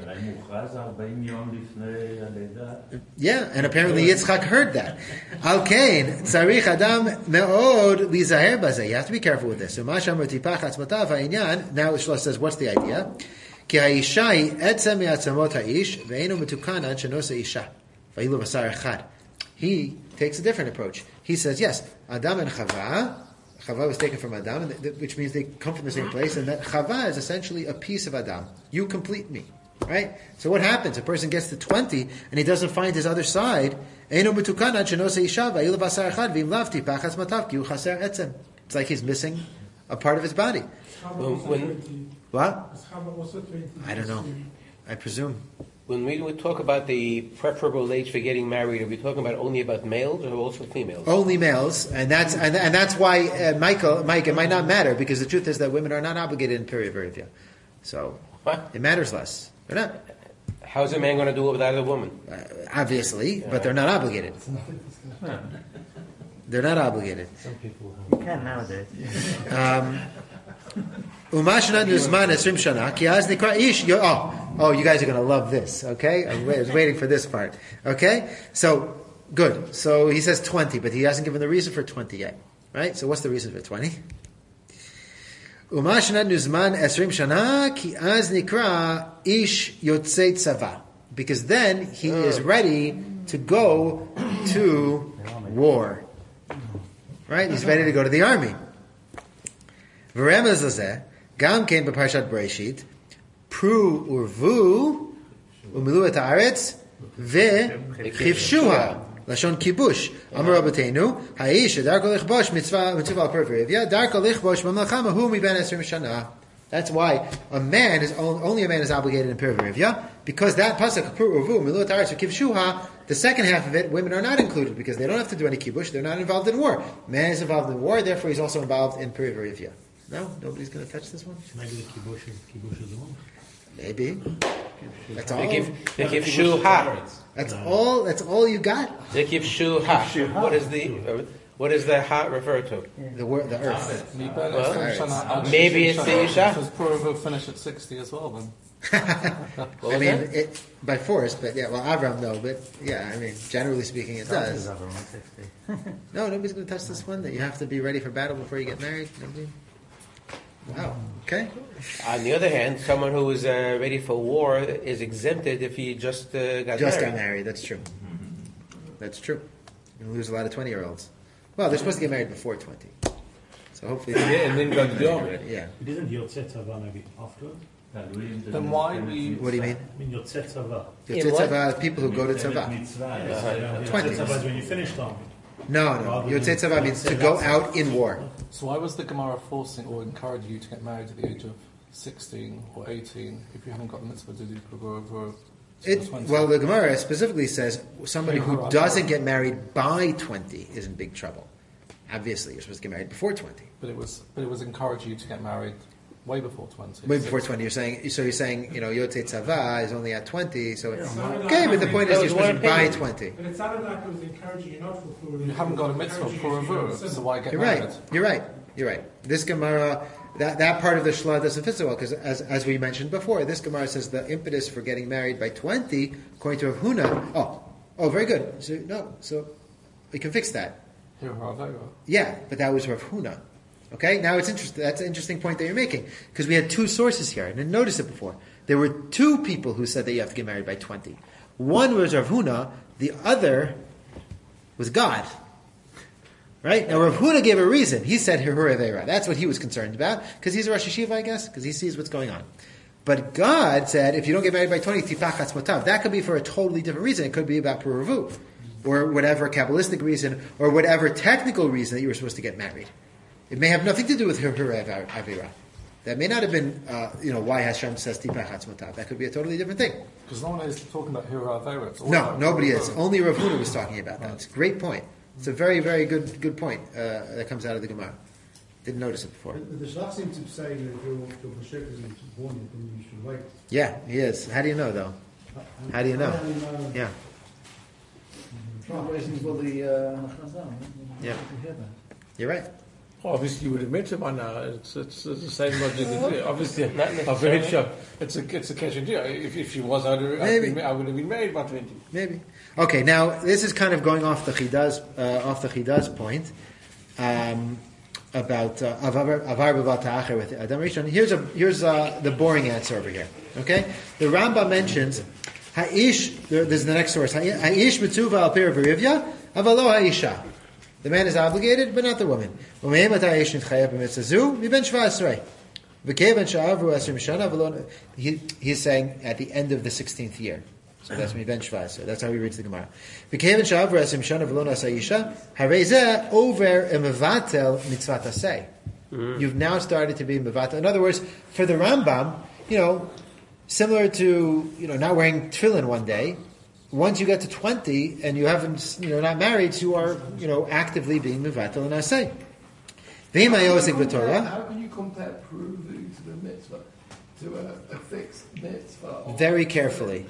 Yeah, and apparently Yitzchak heard that. Al kain tzarich adam meod lizaher bazeh. You have to be careful with this. So Masham Tipach Atzmatav Ha'inyan. Now Shlosh says, what's the idea? Ki ha'isha hi etzem mi'atzamot ha'ish ve'enu metukanan shenosa isha va'ilu basar echad. He takes a different approach. He says, yes, Adam and Chava. Chava was taken from Adam, which means they come from the same place, and that Chava is essentially a piece of Adam. You complete me. Right? So what happens? A person gets to twenty and he doesn't find his other side. It's like he's missing a part of his body. When, What? Is Chava also twenty? I don't know. I presume. When we would talk about the preferable age for getting married, are we talking about only about males or also females? Only males, and that's and, and that's why uh, Michael, Mike, it might not matter because the truth is that women are not obligated in period virivia, so What? it matters less. They're not. How's a man going to do it without a woman? Uh, obviously, but they're not obligated. They're not obligated. Some people You can nowadays. Um, Umashna Nuzman Esrim Shana Ki Az Nikra Ish. You- Oh, oh, you guys are going to love this. Okay, I was waiting for this part. Okay, so good. So he says twenty, but he hasn't given the reason for twenty yet. Right? So what's the reason for twenty? Umashna Nuzman Esrim Shana Ki Az Nikra Ish Yotzei Tzava. Because then he is ready to go to war. Right? He's ready to go to the army. V'remez lazeh, gam kein b'parshat Bereshit, pru urvu, umilu et haaretz, v'chivshuha, lashon kibush. Amar Rabbeinu, ha'ish, darko lichbosh mitzvah, mitzvah al perverivya, darko lichbosh mamlachama hu mi ben esrim shana. That's why a man is only a man is obligated in perverivya, because that pasuk pru urvu, umilu et haaretz, v'chivshuha, the second half of it, women are not included because they don't have to do any kibush. They're not involved in war. Man is involved in war, therefore he's also involved in perverivya. No, nobody's going to touch this one. Maybe the kibush is, kibush is the one. Maybe. That's all. They give, they give shu ha. That's all. That's all you got. They give shu ha. What is the uh, what does the ha refer to? The word, the earth. Well, maybe it's the isha. Does Puravu finish at sixty as well then? I mean, it, by force, but yeah. Well, Avram no, but yeah. I mean, generally speaking, it does. No, nobody's going to touch this one. That you have to be ready for battle before you get married. Nobody. Wow. Okay. On the other hand, someone who is uh, ready for war is exempted if he just uh, got Just married. got married. That's true. That's true. You lose a lot of twenty-year-olds. Well, they're supposed to get married before twenty. So hopefully, Yeah, and then go to the army. yeah. Didn't your tzava maybe afterwards? Then why we... What do you mean? I mean your tzava. Your In what? tzava, people who go to tzava. twenty. Tzava is when you finished army. No, no. Your tzava means to go out in war. So why was the Gemara forcing or encouraging you to get married at the age of sixteen or eighteen if you haven't got the mitzvah to do Puravu? It, well, the Gemara specifically says somebody who doesn't get married by twenty is in big trouble. Obviously, you're supposed to get married before twenty. But it was, but it was encouraging you to get married way before twenty. Way before twenty. You're saying, so you're saying, you know, Yotzei Tzava is only at twenty, so it's, Yeah. okay, but the point is That you're was supposed to one buy opinion. twenty. But it sounded like it was encouraging you not for Purim. You haven't got a mitzvah for a vur, so why get You're married? right. You're right. You're right. This Gemara, that, that part of the Shla doesn't fit so well, because as, as we mentioned before, this Gemara says the impetus for getting married by twenty, according to Rav Huna, oh, oh, very good. So, no, so we can fix that. Here are they. Yeah, but that was Rav Huna. Okay, now it's interesting. That's an interesting point that you're making, because we had two sources here. I didn't notice it before. There were two people who said that you have to get married by twenty. One was Rav Huna, the other was God. Right? Now Rav Huna gave a reason. He said Hirura Veira. That's what he was concerned about, because he's a Rosh Hashiva, I guess, because he sees what's going on. But God said, if you don't get married by twenty, Tipachatz Motav. That could be for a totally different reason. It could be about Puravu, or whatever Kabbalistic reason, or whatever technical reason that you were supposed to get married. It may have nothing to do with Hirura Veira. That may not have been, uh, you know, why Hashem says Tipachatz Motav. That could be a totally different thing. Because no one is talking about Hira Avera. It's all No, about nobody Hira is. Avera. Only Rav Huna was talking about that. It's a great point. It's a very, very good good point uh, that comes out of the Gemara. Didn't notice it before. But the Shlach seems to say that if your, your Bashek isn't born yet, then you should wait. Yeah, he is. How do you know, though? How do you know? Yeah. Waiting for the uh, Yeah. You're right. Well, obviously, you would have met him by now. It's, it's, it's the same logic. as- Obviously, Not I'm necessarily. very sure. It's a it's a catch and deal. If, if she was, I'd have, I'd Maybe. been, I would have been married by twenty. Maybe. Okay, now this is kind of going off the Chidaz, uh, off the Chidaz point um, about uh, avar avar b'vat ha'acher with Adam Rishon. Here's a here's uh, the boring answer over here. Okay, the Rambam mentions ha'ish. There, there's the next source. Ha'ish mitzuva al pir v'rivya avalo ha'isha. The man is obligated, but not the woman. U'mehem ata ha'ish nitchayev b'mitzvah zu miben shva esrei. V'kevan sha'avru esrim shana v'lo. He he's saying at the end of the sixteenth year. So that's miben shva esrei. That's how he reads the Gemara. V'kevan sha'avru esrim shana v'lo nasa isha harei over a mevatel mitzvat aseh. You've now started to be mevatel. In other words, for the Rambam, you know, similar to you know not wearing tefillin one day. Once you get to twenty and you haven't, you know, not married, you are, you know, actively being mevatel and aseh. V'im hayosik b'Torah. How can you compare Puruvu to the mitzvah, to a, a fixed mitzvah? Very carefully.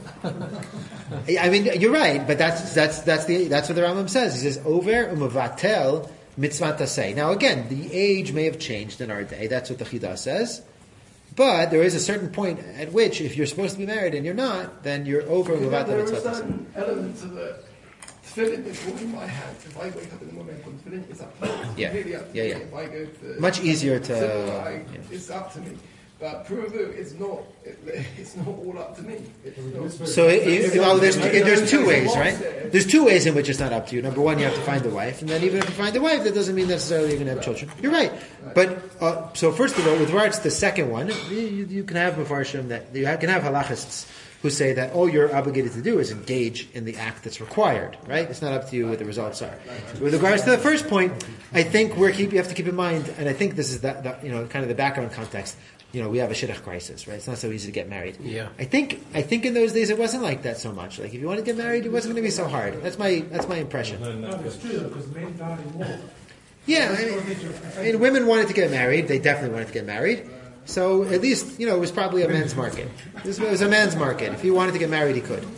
I mean, you're right, but that's that's that's the that's what the Rambam says. He says over umevatel mitzvah tasei. Now again, the age may have changed in our day. That's what the Chidah says. But there is a certain point at which, if you're supposed to be married and you're not, then you're over umevatel There are mitzvah tasei. certain elements of the tefillin that's all in my hand. If I wake up in the morning and put tefillin, it's up to me. It's Yeah. completely up to Yeah, me. yeah. If I go to Much easier to- simple, I, yeah. it's up to me. But Puruvu is not. It, it's not all up to me. It's not. So, it, it- well, there's there's two ways, right? There's two ways in which it's not up to you. Number one, you have to find a wife, and then even if you find a wife, that doesn't mean necessarily you're going to have children. You're right, but uh, so first of all, with regards to the second one, you, you can have mafarshim that you have, can have halachists who say that all you're obligated to do is engage in the act that's required. Right? It's not up to you what the results are. With regards to the first point, I think we're keep you have to keep in mind, and I think this is that, that you know kind of the background context. You know, we have a shidduch crisis, right? It's not so easy to get married. Yeah. I think I think in those days it wasn't like that so much. Like if you want to get married, it wasn't going to be so hard. That's my that's my impression. No, that's true, because men died in war. Yeah, I mean, I mean, women wanted to get married. They definitely wanted to get married. So at least you know it was probably a men's market. This was a man's market. If he wanted to get married, he could.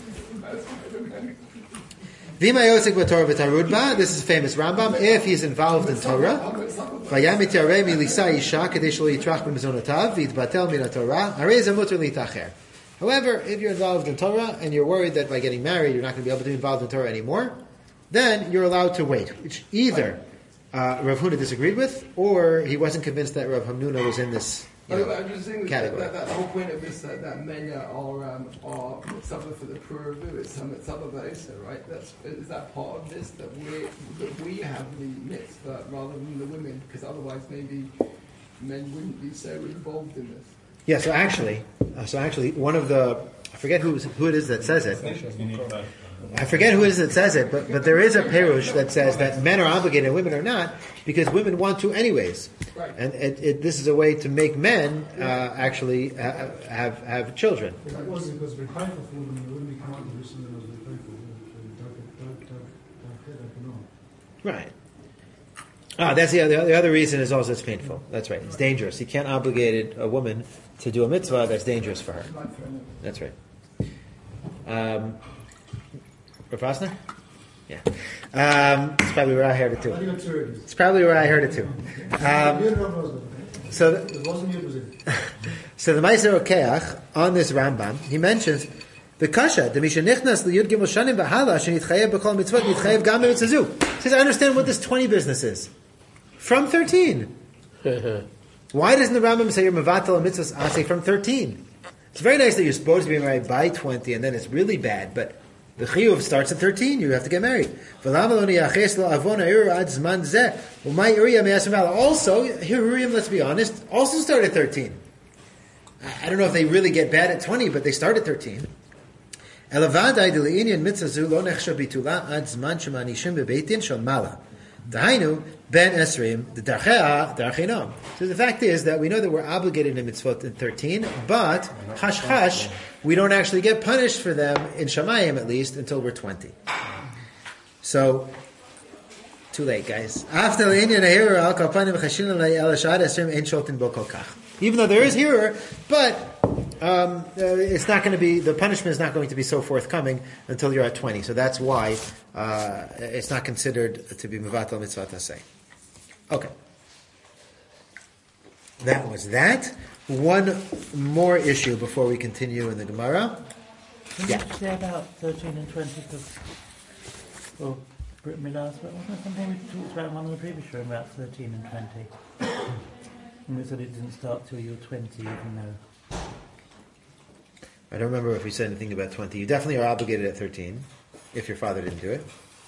V'ima yosek b'Torah v'tarud. This is famous Rambam. If he's involved in Torah, v'yamit yarei milisa isha kadei shelo yitrach b'mizonotav v'yitbatel min haTorah harei ze muter litacher. However, if you're involved in Torah and you're worried that by getting married you're not going to be able to be involved in Torah anymore, then you're allowed to wait. Which either uh, Rav Huna disagreed with, or he wasn't convinced that Rav Hamnuna was in this. You know, I'm just saying that, category. that, that the whole point of this, uh, that men are um, are suffer for the Puruvu, it's some it's other Isa, right? That's is that part of this that we that we have the mitzvah rather than the women, because otherwise maybe men wouldn't be so involved in this. Yeah. So actually, uh, so actually, one of the I forget who who it is that says it. I forget who it is that says it, but, but there is a perush that says that men are obligated and women are not, because women want to anyways. Right. And it, it, this is a way to make men uh, actually ha- have have children. That was because we're thankful for them, and when we come out of this, and we're thankful for them. So don't, don't, don't, don't, don't, don't, don't, Right. Ah, that's the other, the other reason is also it's painful. That's right. It's dangerous. You can't obligate a woman to do a mitzvah that's dangerous for her. That's right. Um, Rav Osner? Yeah. Um, it's probably where I heard it too. It's probably where I heard it too. Um, so, the, so the Meiser Okeach on this Rambam, he mentions the kasha, the Misha Nichnas Liyud Gimel Shanim B'Hala Shenitchayev B'Kol Mitzvot Nitchayev Gam B'Mitzazu. He says, I understand what this twenty business is. From thirteen. Why doesn't the Rambam say you're Mevatel a Mitzvahs Aseh from thirteen? It's very nice that you're supposed to be married by twenty and then it's really bad, but the chiyuv starts at thirteen. You have to get married. Also, Huriyim, let's be honest, also start at thirteen. I don't know if they really get bad at twenty, but they start at thirteen. Dahainu ben esrim the darchea darchinam. So the fact is that we know that we're obligated in mitzvot in thirteen, but hash hash we don't actually get punished for them in Shamayim at least until we're twenty. So too late, guys. Even though there is hearer, but um, uh, it's not going to be, the punishment is not going to be so forthcoming until you're at twenty. So that's why uh, it's not considered to be mevatel mitzvah tasei. Okay. That was that. One more issue before we continue in the Gemara. Can Yeah. you say about thirteen and twenty? Because, well, Brit Milah, but wasn't there something we talked about in one of the previous shows about thirteen and twenty? And we said it didn't start till you were twenty, even though. I don't remember if we said anything about twenty. You definitely are obligated at thirteen, if your father didn't do it.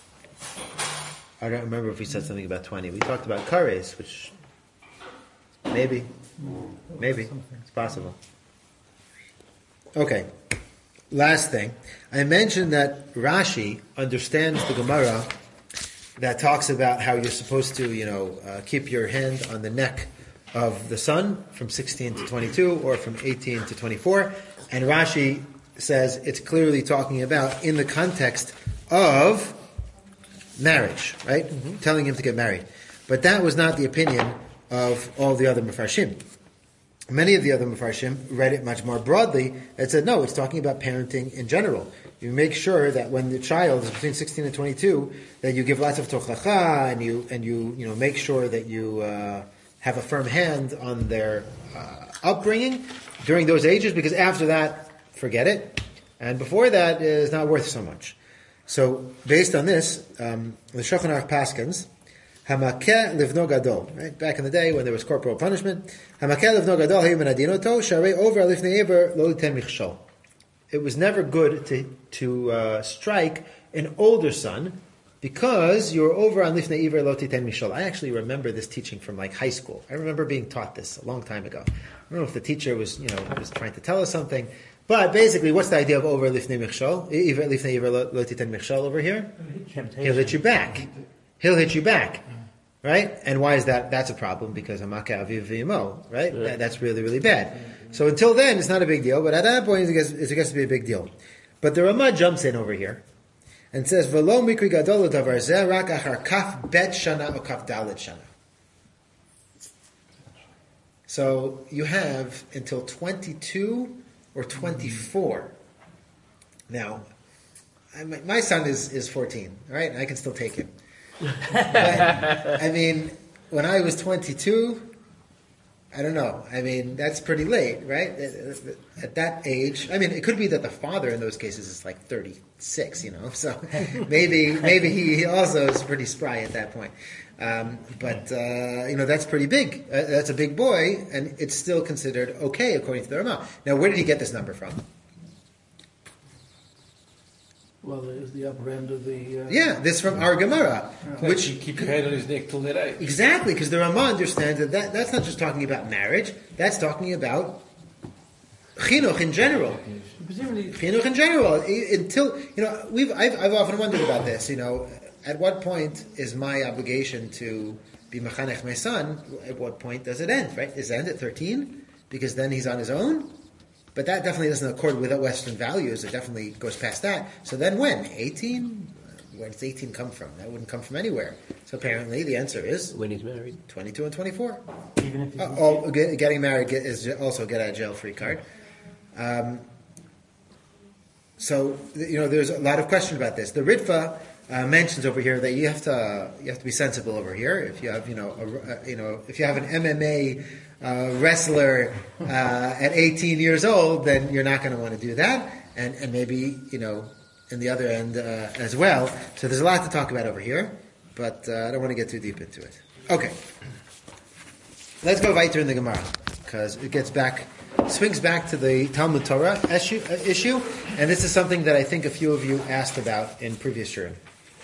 I don't remember if we said something about twenty. We talked about kares, which maybe, maybe, it's possible. Okay, last thing. I mentioned that Rashi understands the Gemara that talks about how you're supposed to, you know, uh, keep your hand on the neck of the son from sixteen to twenty-two or from eighteen to twenty-four. And Rashi says it's clearly talking about in the context of marriage, right? Mm-hmm. Telling him to get married. But that was not the opinion of all the other Mefarshim. Many of the other Mefarshim read it much more broadly and said, no, it's talking about parenting in general. You make sure that when the child is between sixteen and twenty-two, that you give lots of tochacha and you, and you, you know, make sure that you uh, have a firm hand on their uh, upbringing during those ages, because after that, forget it. And before that is not worth so much. So, based on this, um, the Shulchan Aruch paskins, Hamakeh livno gadol, right? Back in the day when there was corporal punishment, Hamakeh livno gadol hayim adinoto sharei over lifnei ever lo yiten michshol. It was never good to to uh, strike an older son because you're over on lifnei ever lo yiten michshol. I actually remember this teaching from like high school. I remember being taught this a long time ago. I don't know if the teacher was, you know, was trying to tell us something, but basically, what's the idea of over lifnei michshol? Lifnei ever lo yiten michshol over here? He'll hit you back. He'll hit you back. Right? And why is that? That's a problem because Hamaka Aviv V'imo, right? That, that's really, really bad. So until then, it's not a big deal, but at that point, it gets, it gets to be a big deal. But the Ramah jumps in over here and says, V'lo mikri gadol davar zeh rak achar kaf bet shana or kaf dalet shana. So you have until twenty-two or twenty-four. Now, I, my, my son is, is fourteen, right? And I can still take him. But, I mean, when I was twenty-two, I don't know. I mean, that's pretty late, right? At, at that age, I mean, it could be that the father in those cases is like thirty-six, you know. So maybe maybe he also is pretty spry at that point. Um, but uh, you know, that's pretty big. Uh, that's a big boy, and it's still considered okay according to the Ramah. Now, where did he get this number from? Well, there's the upper end of the... Uh, yeah, this is from our Gemara. Yeah. Which You keep your head on his neck till that age. Exactly, because the Ramah understands that, that that's not just talking about marriage, that's talking about chinuch in general. Presumably... Chinuch in general. Until, you know, we've I've, I've often wondered about this, you know, at what point is my obligation to be mechanech my son, at what point does it end, right? Does it end at thirteen? Because then he's on his own? But that definitely doesn't accord with Western values. It definitely goes past that. So then when? eighteen? where does eighteen come from? That wouldn't come from anywhere. So apparently the answer is when he's married, twenty-two and twenty-four. Even if Uh, oh, get, getting married get, is also a get out of jail free card. Um, so you know, there's a lot of question about this. The Ritva uh, mentions over here that you have to you have to be sensible over here. If you have you know a, you know if you have an M M A uh, wrestler uh, at eighteen years old, then you're not going to want to do that, and and maybe you know in the other end uh, as well. So there's a lot to talk about over here, but uh, I don't want to get too deep into it. Okay, let's go weiter in the Gemara because it gets back. Swings back to the Talmud Torah issue, uh, issue, and this is something that I think a few of you asked about in previous shurim.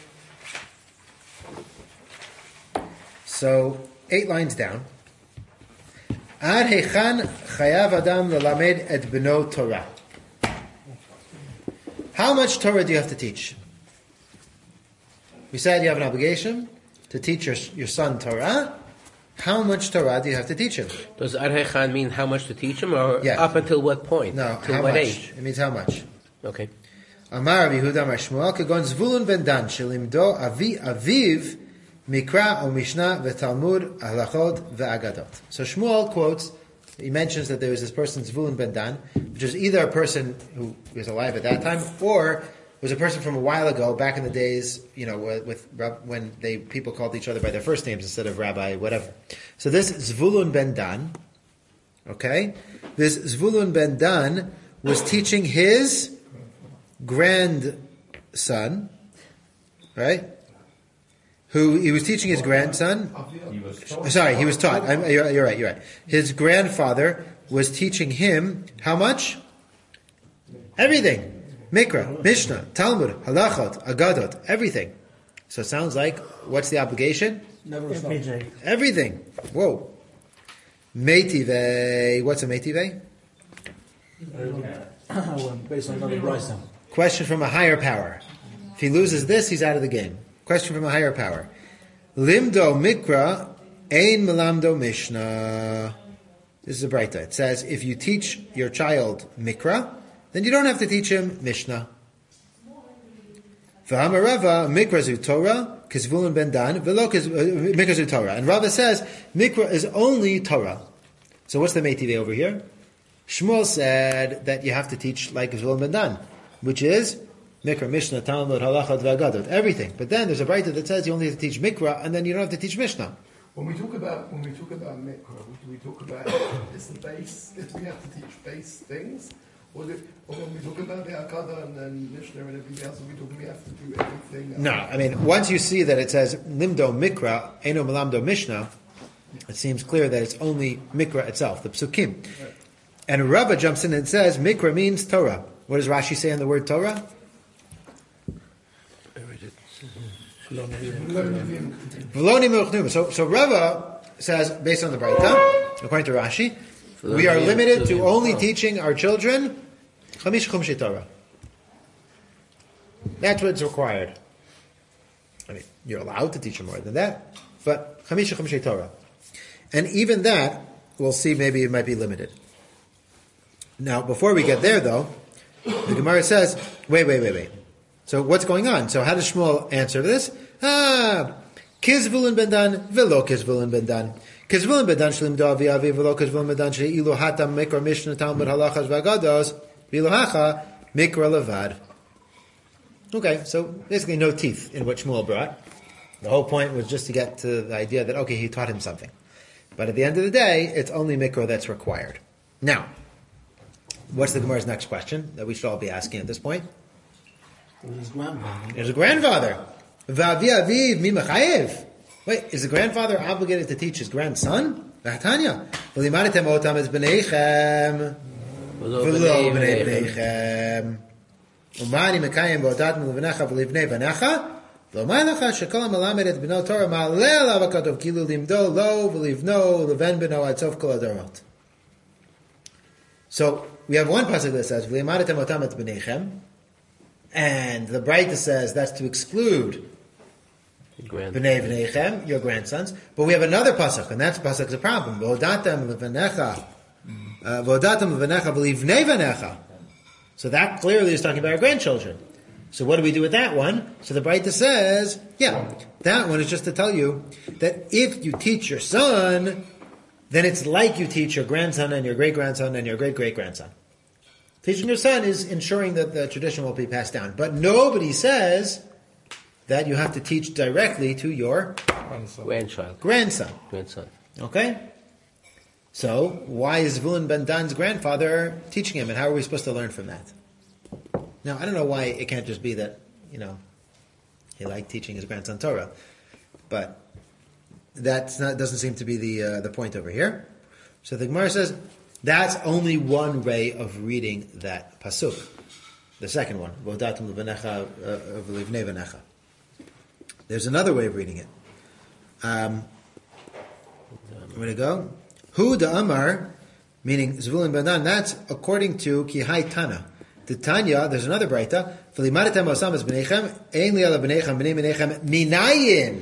So, eight lines down. Ad hechan chayav adam lelamed et beno Torah. How much Torah do you have to teach? We said you have an obligation to teach your, your son Torah. How much Torah do you have to teach him? Does Ad hechan mean how much to teach him, or yeah. up until what point? No, till how what much? age? It means how much. Okay. Amar Rabbi Yehuda Amar Shmuel Kagon Zvulun ben Dan Shelimdo Avi Aviv Mikra O Mishnah VeTalmud Halachot VeAgadot. So Shmuel quotes. He mentions that there was this person Zvulun ben Dan, which was either a person who was alive at that time, or was a person from a while ago, back in the days, you know, with, with when they people called each other by their first names instead of Rabbi, whatever. So this Zvulun ben Dan, okay, this Zvulun ben Dan was teaching his grandson, right? Who he was teaching his grandson. He was taught. Sorry, he was taught. I'm, you're, you're right. You're right. His grandfather was teaching him how much? Everything. Mikra, Mishnah, Talmud, Halachot, Agadot, everything. So it sounds like, what's the obligation? Never stop. Everything. Whoa. Meitive. What's a meitive? Based on another brisa. Question from a higher power. If he loses this, he's out of the game. Question from a higher power. Limdo Mikra, Ein Melamdo Mishnah. This is a bright It says, if you teach your child Mikra, then you don't have to teach him Mishnah. V'hamarava Mikra zu Torah, Kizvulun ben Dan, v'lo Mikra zu Torah. And Rava says, Mikra is only Torah. So what's the meitive over here? Shmuel said that you have to teach like Kizvulun ben Dan, which is Mikra, Mishnah, Talmud, Halachot, V'agadot, everything. But then there's a brighter that says you only have to teach Mikra, and then you don't have to teach Mishnah. When we talk about when we talk about Mikra, do we talk about it's the base? If we have to teach base things, or, the, or when we talk about the Hakadah and then Mishnah and everything else, are we talking we have to do everything? No, I mean once you see that it says Limdo Mikra, Eno Melamdo Mishnah, it seems clear that it's only Mikra itself, the Psukim. Right. And Rava jumps in and says Mikra means Torah. What does Rashi say on the word Torah? So, so Rava says, based on the Braita, according to Rashi, we are limited to only teaching our children Chamish Chumshei Torah. That's what's required. I mean, you're allowed to teach them more than that, but Chamish Chumshei Torah. And even that, we'll see, maybe it might be limited. Now, before we get there, though, the Gemara says, wait, wait, wait, wait. So what's going on? So how does Shmuel answer this? Ah, Kizvulun ben Dan, velo Kizvulun ben Dan. Kizvulun ben Dan shlim do avi avi, velo Kizvulun ben Dan shli ilu hatam mikra mishnah talmud halachas v'agados, v'ilu hacha mikra levad. Okay, so basically no teeth in what Shmuel brought. The whole point was just to get to the idea that, okay, he taught him something. But at the end of the day, it's only mikra that's required. Now, what's the Gemara's next question that we should all be asking at this point? His grandfather. There's a grandfather. V'avi aviv mi mechayev. Wait, is the grandfather obligated to teach his grandson? V'hatanya. V'limanitem otam es b'neichem. V'lo b'nei b'neichem. Umani mekayem b'odat m'levenecha v'livnei v'necha. V'lomay lecha shekol ha'melamed et b'no Torah ma'aleh l'avakatov kilu limdo lo v'livno l'ven b'no ad sof kol ha'dorot. So, we have one passage that says, V'limanitem otam es b'neichem. And the Braita says that's to exclude B'nei V'neichem, your grandsons. But we have another pasuk, and that pasuk is a problem. V'odatem l'v'necha, V'odatem l'v'necha v'livnei v'necha. So that clearly is talking about our grandchildren. So what do we do with that one? So the Braita says, yeah, that one is just to tell you that if you teach your son, then it's like you teach your grandson and your great-grandson and your great-great-grandson. Teaching your son is ensuring that the tradition will be passed down. But nobody says that you have to teach directly to your grandchild. Grandson. Grandson. Okay? So, why is Zvulun ben Dan's grandfather teaching him, and how are we supposed to learn from that? Now, I don't know why it can't just be that, you know, he liked teaching his grandson Torah. But that doesn't seem to be the uh, the point over here. So the Gemara says, that's only one way of reading that pasuk. The second one. There's another way of reading it. Um, where to go? Hu da Amar, meaning Zvulun ben Dan, that's according to Kihai Tana. The Tanya, there's another Braita. V'limadatem osam es b'nechem, ein li ala b'nechem, b'nei b'nechem, minayin.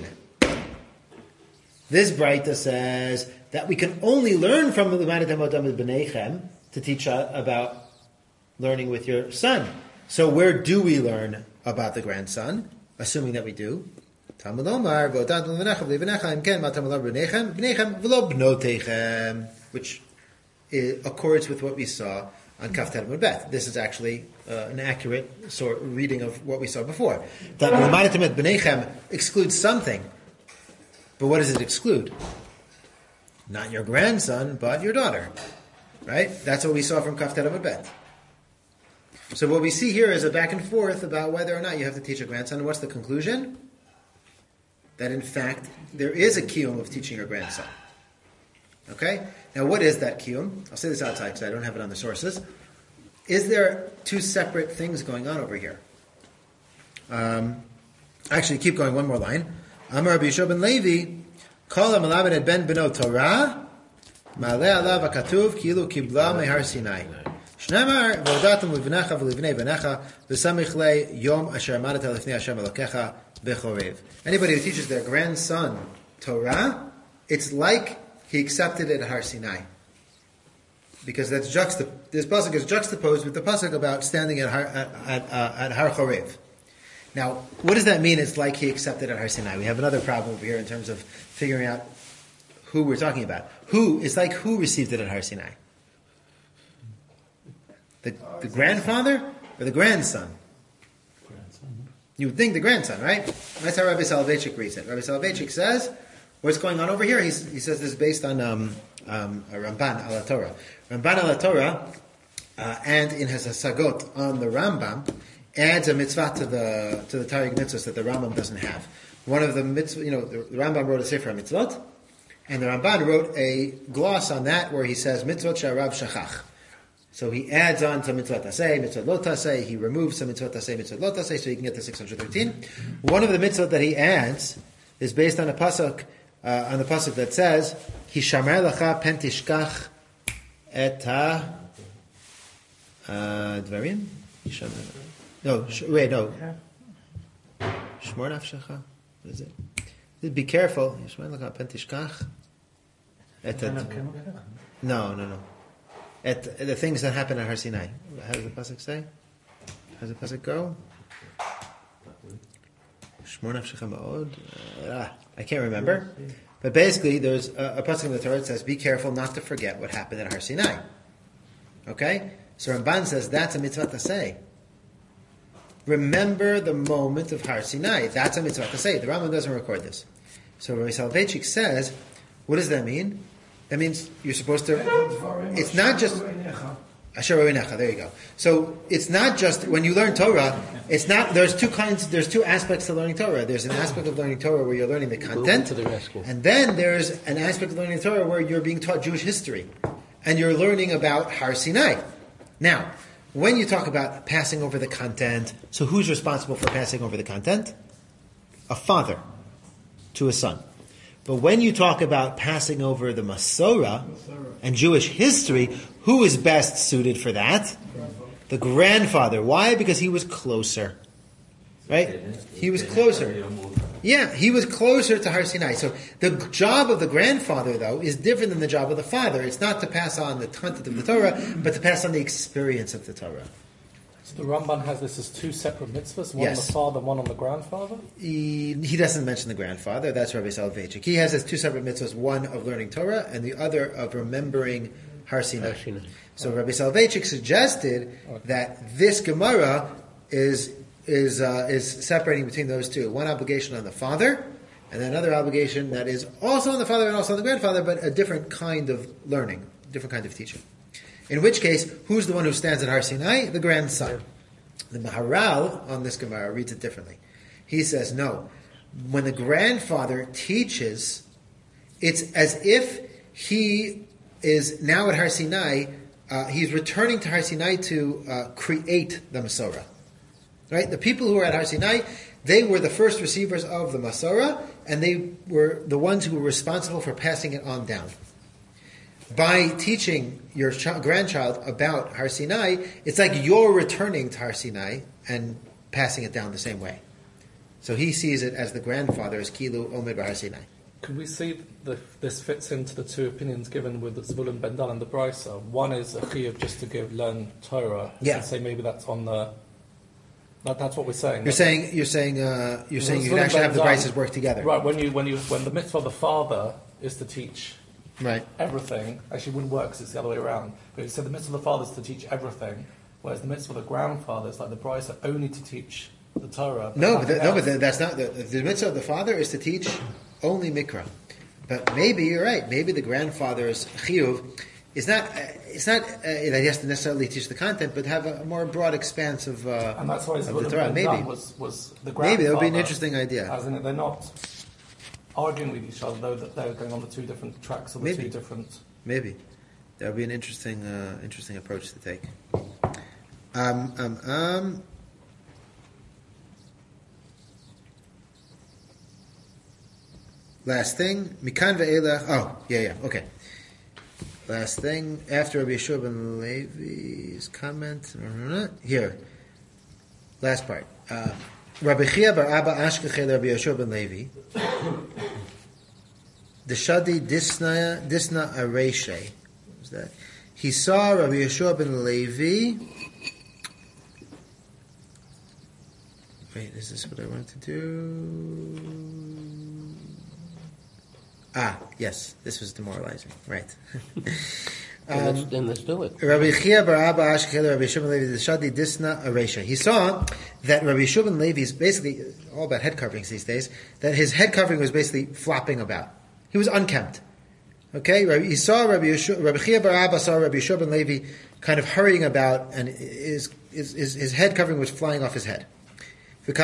This Braita says that we can only learn from the Limadatem osam es b'nechem to teach about learning with your son. So where do we learn about the grandson? Assuming that we do. Talmud Omar, v'otat l'v'nechem, l'v'nechem, ken ma talmud Omar b'nechem, b'nechem, v'lo b'notechem, which accords with what we saw on Kaftar Mudbeth. This is actually uh, an accurate sort of reading of what we saw before. That L'madatem b'nechem excludes something, but what does it exclude? Not your grandson, but your daughter. Right? That's what we saw from Kaftar Mudbeth. So what we see here is a back and forth about whether or not you have to teach a grandson. What's the conclusion? That in fact, there is a kiyum of teaching your grandson. Okay? Now what is that kiyum? I'll say this outside because I don't have it on the sources. Is there two separate things going on over here? Um, actually, keep going, one more line. Amar Rabbi Yishua ben Levi, Kol ha-malamed et ben beno Torah, ma'aleh alav hakatuv kilu kibla mehar Sinai. Shneimar, v'odatem l'vnecha v'livnei v'necha, v'samich le yom asher amadet lifnei Hashem Elokecha b'chorev. Anybody who teaches their grandson Torah, it's like he accepted it at Har Sinai. Because that's juxtap- this pasuk is juxtaposed with the pasuk about standing at Har, at, at, uh, at Har Chorev. Now, what does that mean? It's like he accepted at Har Sinai. We have another problem over here in terms of figuring out who we're talking about. Who is like who received it at Har Sinai? The, the grandfather or the grandson? Grandson. You would think the grandson, right? That's how Rabbi Soloveitchik reads it. Rabbi Soloveitchik says, what's going on over here? He's, he says this is based on um, um, Ramban ala Torah. Ramban ala Torah, uh, and in his Hasagot on the Rambam, adds a mitzvah to the to the Tariq mitzvahs that the Rambam doesn't have. One of the mitzvah, you know, the, the Rambam wrote a Sefer HaMitzvot, and the Ramban wrote a gloss on that where he says mitzvot she'arav shachach. So he adds on to mitzvot taseh, mitzvot lo taseh. He removes some mitzvot taseh, mitzvot lo taseh, so you can get to six hundred thirteen. One of the mitzvot that he adds is based on a pasuk, uh, on the pasuk that says, "Hishamer lecha pen tishkach et ha dvarim." No, sh- wait, no. Shmor nafshecha. What is it? Be careful. Hishamer lecha pen tishkach et ha. No, no, no. At the things that happen at Har Sinai. How does the pasuk say? How does the pasuk go? Shmor nafshecha ma'od. Ah, I can't remember. But basically, there's a, a pasuk in the Torah that says, "Be careful not to forget what happened at Har Sinai." Okay, so Ramban says that's a mitzvah to say. Remember the moment of Har Sinai. That's a mitzvah to say. The Rambam doesn't record this. So Rabbi Soloveitchik says, what does that mean? That means you're supposed to. It's not just. Asher Roinecha. There you go. So it's not just when you learn Torah. It's not. There's two kinds. There's two aspects to learning Torah. There's an aspect of learning Torah where you're learning the content, and then there's an aspect of learning Torah where you're being taught Jewish history, and you're learning about Har Sinai. Now, when you talk about passing over the content, so who's responsible for passing over the content? A father to a son. But when you talk about passing over the Masorah and Jewish history, who is best suited for that? The grandfather. Why? Because he was closer. Right? He was closer. Yeah, he was closer to Har Sinai. So the job of the grandfather, though, is different than the job of the father. It's not to pass on the content of the Torah, but to pass on the experience of the Torah. So the Ramban has this as two separate mitzvahs, one Yes. on the father, one on the grandfather? He, he doesn't mention the grandfather. That's Rabbi Soloveitchik. He has his two separate mitzvahs: one of learning Torah and the other of remembering Har Sinai. Har Sinai. So Rabbi Soloveitchik suggested that this Gemara is is uh, is separating between those two. One obligation on the father, and then another obligation that is also on the father and also on the grandfather, but a different kind of learning, different kind of teaching. In which case, who's the one who stands at Har Sinai? The grandson. The Maharal on this Gemara reads it differently. He says, no, when the grandfather teaches, it's as if he is now at Har Sinai, uh, he's returning to Har Sinai to uh, create the Masorah. Right? The people who were at Har Sinai, they were the first receivers of the Masorah, and they were the ones who were responsible for passing it on down. By teaching your ch- grandchild about Har Sinai, it's like you're returning to Har Sinai and passing it down the same way. So he sees it as the grandfather, as Kilu Omed Har Sinai. Could we see that this fits into the two opinions given with the Zvulun Ben Dan and the Brisa? One is a chiyuv just to give learn Torah. Yeah. And say maybe that's on the. That, that's what we're saying. You're saying you're saying uh, you're saying you can actually have the Brisas work together. Right. When you when you when the mitzvah of the father is to teach. Right. Everything actually wouldn't work because it's the other way around. But you said the mitzvah of the father is to teach everything, whereas the mitzvah of the grandfather is like the Brisa only to teach the Torah. But No, but the, no, else. but that's not the, the mitzvah of the father is to teach only Mikra. But maybe you're right. Maybe the grandfather's chiyuv is not. Uh, it's not uh, that he has to necessarily teach the content, but have a, a more broad expanse of, uh, and that's why of the Zvulun Torah. Ben Maybe Dan was was the grandfather. maybe that would be an interesting idea. As in, they're not arguing with each other, though that they're going on the two different tracks of the Maybe. two different. Maybe that would be an interesting, uh, interesting approach to take. Um, um, um. Last thing, Mikan ve'elach. Oh, yeah, yeah, okay. Last thing, after Rabbi Yeshua ben Levi's comment, here. Last part. Uh, Rabbi Chia bar Abba Ashkechel Rabbi Yeshua ben Levi. Deshadi Disna Disna Areshe. What was that? He saw Rabbi Yeshua ben Levi. Wait, is this what I wanted to do? Ah, yes, this was demoralizing. Right. Then let's, um, then let's do it. Rabbi Chia bar Abba Ashkechel Rabbi Yeshua ben Levi Deshadi Disna Areshe. He saw that Rabbi Yeshua ben Levi is basically all about head coverings these days. That his head covering was basically flopping about. He was unkempt. Okay, he saw Rabbi Yeshua, Rabbi Chia bar Abba saw Rabbi Yeshua ben Levi kind of hurrying about, and his, his, his, his head covering was flying off his head. But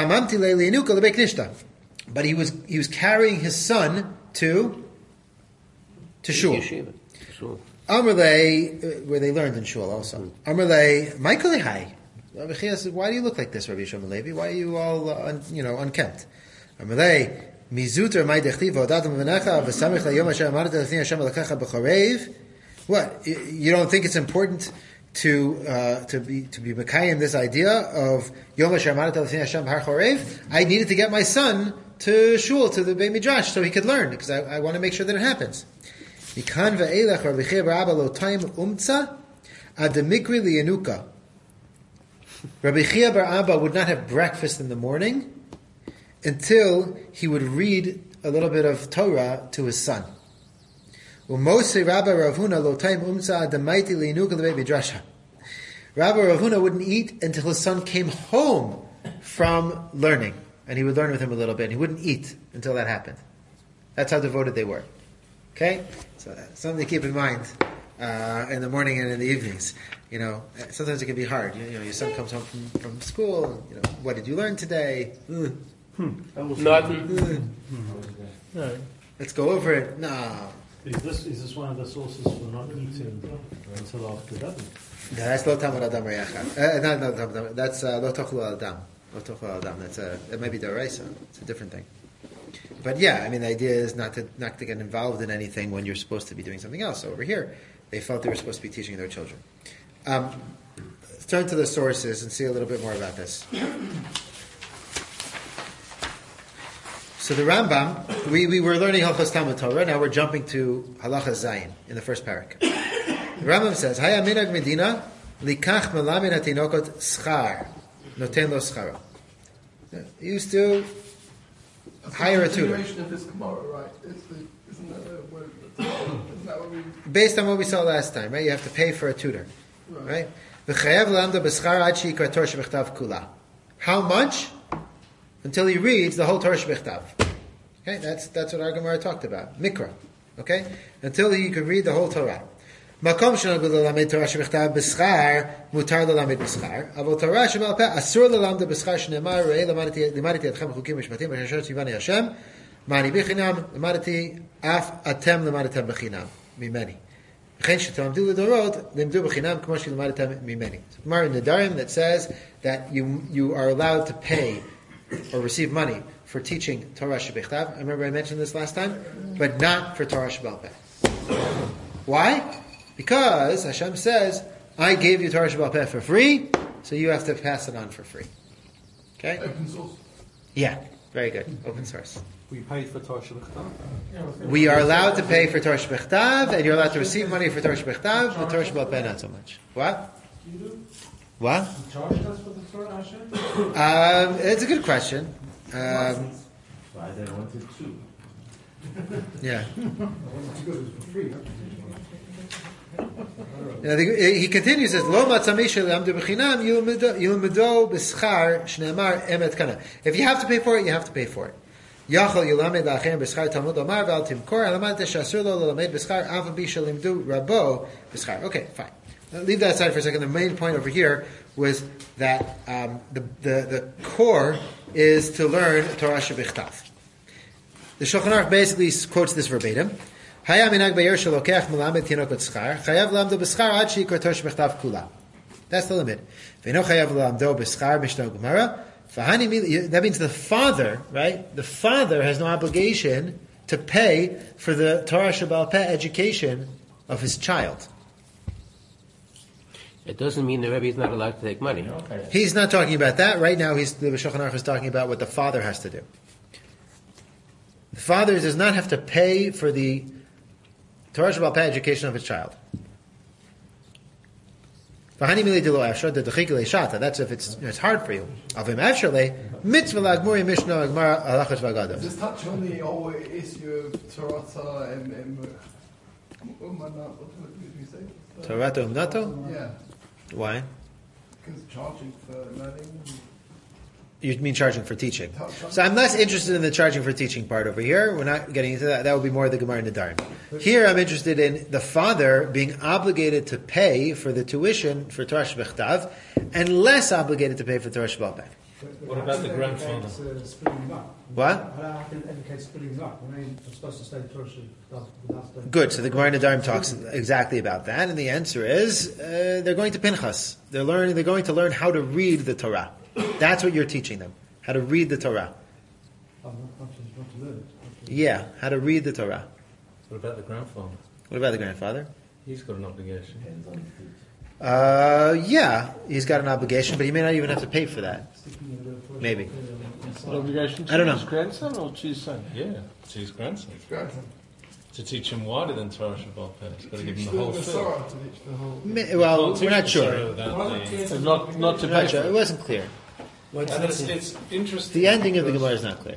he was he was carrying his son to to shul. Yeshiva. Shul. Amrlei, where they learned in shul also. Amrlei, Michael Hai. Rabbi Chia said, "Why do you look like this, Rabbi Yeshua ben Levi? Why are you all uh, un, you know unkempt?" Amrlei. Mizuter my dechtiv odatam v'necha v'samich la'yom asher amarta l'fnei Hashem l'kacha b'chorev. What, you don't think it's important to uh, to be to be mekayim this idea of yom asher amarta l'fnei Hashem b'har chorev? I needed to get my son to shul, to the Beit Midrash, so he could learn, because I, I want to make sure that it happens. Mikan ve'elach Rabbi Chia bar Abba lo taim umtza ad mikri liyanuka. Rabbi Chia bar Abba would not have breakfast in the morning until he would read a little bit of Torah to his son. Rabbi Rav Huna wouldn't eat until his son came home from learning, and he would learn with him a little bit. And he wouldn't eat until that happened. That's how devoted they were. Okay, so that's something to keep in mind uh, in the morning and in the evenings. You know, sometimes it can be hard. You, you know, your son comes home from, from school. And, you know, what did you learn today? Mm. Hmm. Nothing. No. Let's go over it. No. Is this is this one of the sources for not eating until after Daven? No, that's lo tamar adam reyachad. Uh, no, no, no, no, that's uh, lo tochlu al adam. Lo tochlu al adam. That's a that might be deraisa. It's a different thing. But yeah, I mean, the idea is not to not to get involved in anything when you're supposed to be doing something else. So over here, they felt they were supposed to be teaching their children. Um, let's turn to the sources and see a little bit more about this. So the Rambam, we, we were learning Halachas Talmud Torah. Now we're jumping to Halachas Zayin in the first parak. The Rambam says, "Haya minag medina Likach melamed hatinokot schar. Noten lo schara. He used to hire a tutor. Continuation of this Gemara, right? It's the, isn't that the word? Isn't that what we? Based on what we saw last time, right? You have to pay for a tutor, right? V'chayav lamdo b'schar ad she'ikra Torah shebechtav kula. How much? Until he reads the whole Torah shebechtav. Okay, that's that's what our Gemara talked about. Mikra. Okay, until he could read the whole Torah. Makom shenagul lelamed Torah shebechtav b'schar mutar lelamed b'schar. Avol Torah shebal peh asur lelamda b'schar shneimar re'ei limadati limadati adchem chukim mishpatim b'shasher tzivani Hashem mani b'chinam limadati af atem limadatem b'chinam mimeni. V'chein shetamdu l'dorot limdu b'chinam k'mo shelimadtem mimeni. Gemara in Nedarim that says that you you are allowed to pay or receive money for teaching Torah shebechtav. I remember I mentioned this last time, but not for Torah shebal peh. Why? Because Hashem says, I gave you Torah shebal peh for free, so you have to pass it on for free. Okay? Open source. Yeah, very good. Open source. We paid for Torah shebechtav. We are allowed to pay for Torah shebechtav, and you're allowed to receive money for Torah shebechtav, but Torah shebal peh not so much. What? You do? What? You charged us for the Torah, Hashem? Um, it's a good question. Um, Why they wanted two. yeah. I wanted to go for free. Now, the, he continues as Lo matzamisha le'amdu b'chinam yilmedo b'schar shneimar emet kana. If you have to pay for it, you have to pay for it. Yachol yilamed la'acherim b'schar talmud omar v'al timkor alamadte shasur lo l'lamed b'schar avabi shalimdu rabo b'schar. Okay, fine. Now, leave that aside for a second. The main point over here was that um, the, the the core is to learn Torah shebechtav. The Shulchan Aruch basically quotes this verbatim. Haya minag be'yer shelokech melamed tinokot schar chayav lamdo b'schar ad she'ikra Torah shebechtav kula. That's the limit. Ve'no chayav lamdo b'schar mishnah gemara. That means the father, right? The father has no obligation to pay for the Torah shebal peh education of his child. It doesn't mean the Rebbe is not allowed to take money. He's not talking about that. Right now, he's, the Shulchan Aruch is talking about what the father has to do. The father does not have to pay for the Torah shebal peh education of his child. That's if it's, it's hard for you. Does this touch on the whole issue of Torah and, and Umanat? What did you say? Torah umnato? Yeah. Why? Because charging for learning. You mean charging for teaching. So I'm less interested in the charging for teaching part over here. We're not getting into that. That would be more the Gemara in Nedarim. Here I'm interested in the father being obligated to pay for the tuition for Torah shebechtav and less obligated to pay for Torah shebal peh. What about the grandfather? Uh, splitting up. What? How can advocate splitting up? I mean, I'm supposed to stay Torah shebechtav without staying. Good. So the Gemara in Nedarim talks exactly about that, and the answer is uh, they're going to Pinchas. They're learning. They're going to learn how to read the Torah. That's what you're teaching them. How to read the Torah. Oh, not, not, to, not to learn it. Not to Yeah, how to read the Torah. What about the grandfather? What about the grandfather? He's got an obligation. Uh, yeah, he's got an obligation, but he may not even have to pay for that. Maybe. What obligation? To I don't know. his grandson or to his son? Yeah, to his grandson. Grandson. To teach him wider than Torah shebal peh. He's got to give him the whole the thing. Torah to teach the whole. May- Well, Can't we're teach not the sure. Torah without the- And not, not to We're pay not sure. for It it. wasn't clear. And it's, it's interesting. The ending of the because Gemara is not clear.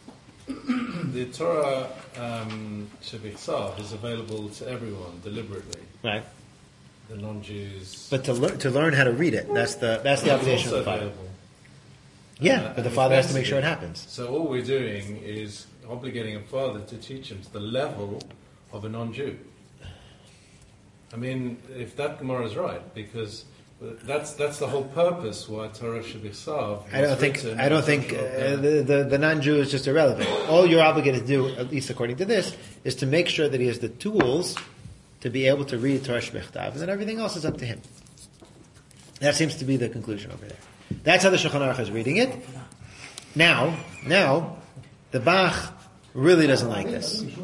The Torah um, shebechtav is available to everyone deliberately. Right. The non-Jews. But to, lear- to learn how to read it, that's the that's the It's obligation of also the father. available. Yeah, Uh, but the and father has to it's make sure it vested. happens. So all we're doing is obligating a father to teach him to the level of a non-Jew. I mean, if that Gemara is right, because that's that's the whole purpose why Torah shebechtav. I don't think I don't think uh, the, the the non-Jew is just irrelevant. All you're obligated to do, at least according to this, is to make sure that he has the tools to be able to read Torah shebechtav, and then everything else is up to him. That seems to be the conclusion over there. That's how the Shulchan Aruch is reading it. Now, now, the Bach really doesn't like this. I'm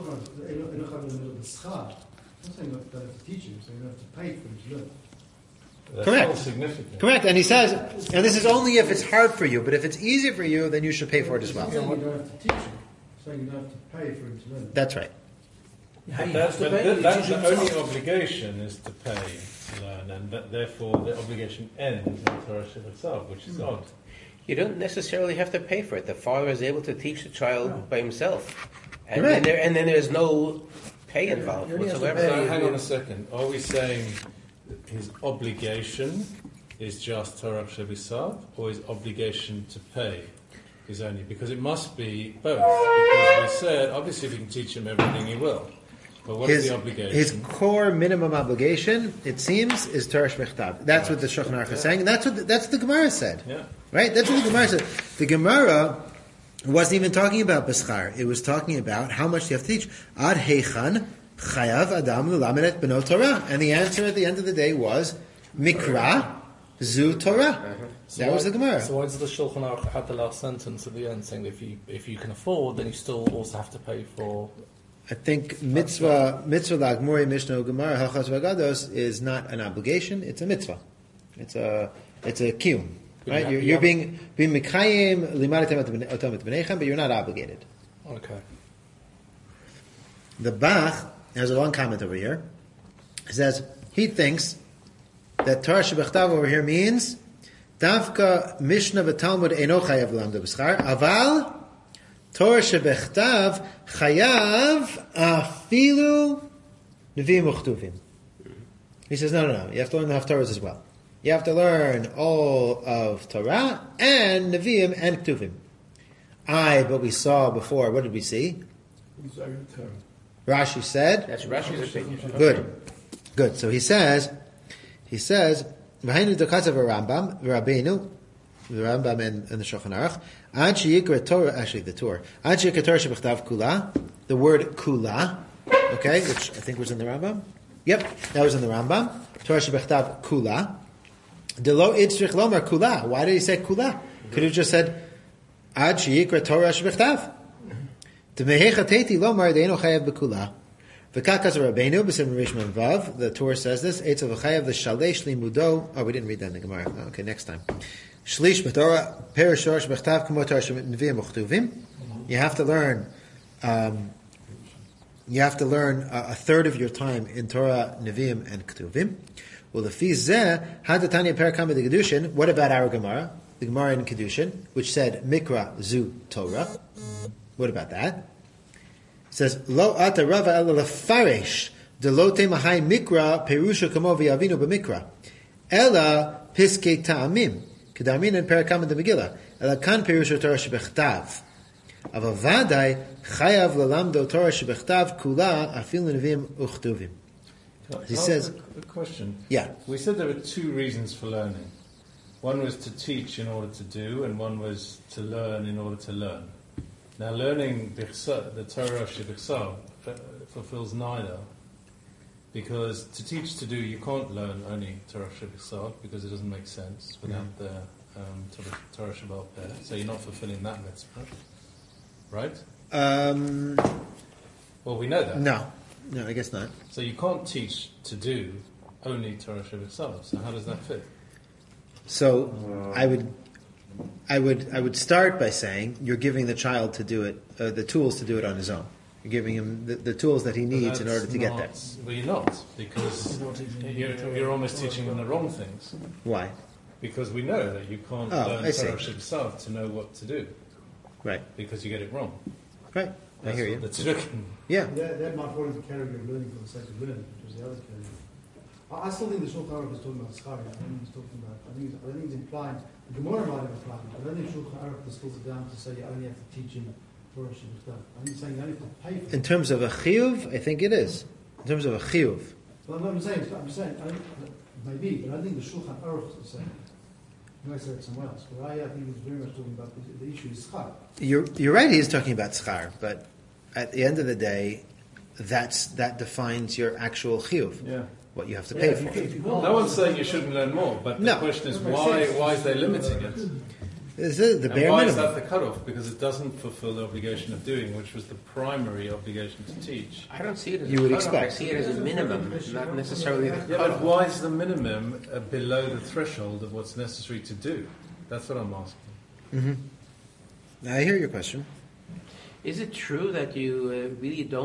saying you don't have to teach him, so you don't have to pay for him to learn. That's Correct. all significant. Correct, and he says, and this is only if it's hard for you, but if it's easy for you, then you should pay for it as well. I'm saying you don't have to teach him, saying you don't have to pay for him to learn. That's right. Yeah, he That, has to but pay, that, he that's teaches the only himself. obligation is to pay to learn, and that, therefore the obligation ends in Torah itself, which is odd. You don't necessarily have to pay for it. The father is able to teach the child No. by himself, and Correct. then there, and then there's no pay involved You only have to whatsoever. pay. So hang on a second. Are we saying that his obligation is just Torah Shevisav, or his obligation to pay is only? Because it must be both. Because we said, obviously, if you can teach him everything, he will. But what is His, the obligation? his core minimum obligation, it seems, is Torah Shmechtav. That's what the Shulchan Aruch is saying, and that's what the, that's what the Gemara said. Yeah. Right? That's what the Gemara said. The Gemara wasn't even talking about Beschar. It was talking about how much you have to teach. Ad Heichan Chayav Adam L'lamed et Beno Torah. And the answer at the end of the day was Mikra Zu Torah. So That why, was the Gemara. So why does the Shulchan Aruch have the last sentence at the end saying if you if you can afford, then you still also have to pay for? I think mitzvah mitzvah lagmori mishnah gemara halachas v'agados is not an obligation; it's a mitzvah. It's a it's a kiyum, But right? you You're, have- you're you being being mekayim limadetem otam et b'nechem, but you're not obligated. Okay. The Bach has a long comment over here. He says he thinks that Torah shebechtav over here means davka mishnah v'talmud eno chayav l'lamdo b'schar, aval Torah shebechtav chayav afilu neviim uchtuvim. He says, no, no, no. You have to learn the haftarahs as well. You have to learn all of Torah and neviim and ktuvim. I, but we saw before. What did we see? Rashi said. That's Rashi's opinion. Good, good. So he says, he says, "V'hainu dokatzav Rambam, Rabbeinu, the Rambam and, and the Shulchan Aruch, Ad sheyikra Torah, actually the Torah, Ad sheyikra Torah shebechtav kula, the word kula, okay, which I think was in the Rambam. Yep, that was in the Rambam. Torah shebechtav kula. Delo itzrich lomar kula. Why did he say kula? Could have just said Ad sheyikra Torah shebechtav. T'mehecha teiti lomar deino chayav bekula. V'kakas Rabbeinu b'sim Rishman Vav. The Torah says this. Eitzav v'chayav the shalesh limudo. Oh, we didn't read that in the Gemara. Oh, okay, next time. Shlish b'Torah perish Torah shebechtav k'mo Torah shebneviim uchtuvim. You have to learn. Um, you have to learn a, a third of your time in Torah, Neviim, and Ktuvim. Well, if he's zeh had the Tanya Parakam the Kedushin. What about our Gemara? The Gemara in Kedushin, which said Mikra Zu Torah. What about that? It says Lo ata Rava el lefarish de lo temahai Mikra perusha kamo v'yavinu b'Mikra ela piskei ta'amim kedamin and Parakam the Megillah ela kan perusha Torah shebechtav. Avavadai chayav lalamdo Torah shebechtav kula afil neviim uchtuvim. He says, a, a question. Yeah. We said there were two reasons for learning. One was to teach in order to do, and one was to learn in order to learn. Now, learning bichsa, the Torah shebichsa fulfills neither, because to teach to do, you can't learn only Torah shebichsa because it doesn't make sense without Yeah. the um, Torah shebal peh. So you're not fulfilling that mitzvah, right? Um, well, we know that. No, no, I guess not. So you can't teach to do only Torah shebichsa. So how does that fit? So I would, I would, I would start by saying you're giving the child to do it, uh, the tools to do it on his own. You're giving him the, the tools that he needs in order to get there. Well, you're not, because you're, you're almost teaching him the wrong things. Why? Because we know that you can't Oh, learn I see. Torah Sheb'Sav to know what to do. Right. Because you get it wrong. Right. I That's hear what you. the tzedakah- Yeah. That, that might fall into the category of learning for the sake of learning, which was the other category. I, I still think the Shulchan Aruch is talking about schar. I don't think he's talking about. I think, he's, I don't think he's implying. The Gemara might have implied it, but I don't think Shulchan Aruch distills it down to say you only have to teach him Torah Shebechtav. I think he's saying you only have to pay for it. In terms of a chiyuv, I think it is. In terms of a chiyuv. Well, I'm not saying. I'm saying I don't, maybe, but I think the Shulchan Aruch is saying. You might say it somewhere else, but I, I think he's very much talking about the, the issue is schar. You're you're right. He is talking about schar, but at the end of the day, that's that defines your actual chiyuv. Yeah. What you have to Yeah, pay if for. you could- if you want. No one's saying you shouldn't learn more, but the No. question is That makes why sense. why is they limiting it? Is it the and bare why is minimum? that the cutoff? Because it doesn't fulfill the obligation of doing, which was the primary obligation to teach. I don't see it as You a would cutoff. expect. I see it as a minimum, not necessarily the Yeah, but cutoff. why is the minimum uh, below the threshold of what's necessary to do? That's what I'm asking. Mm-hmm. I hear your question. Is it true that you uh, really don't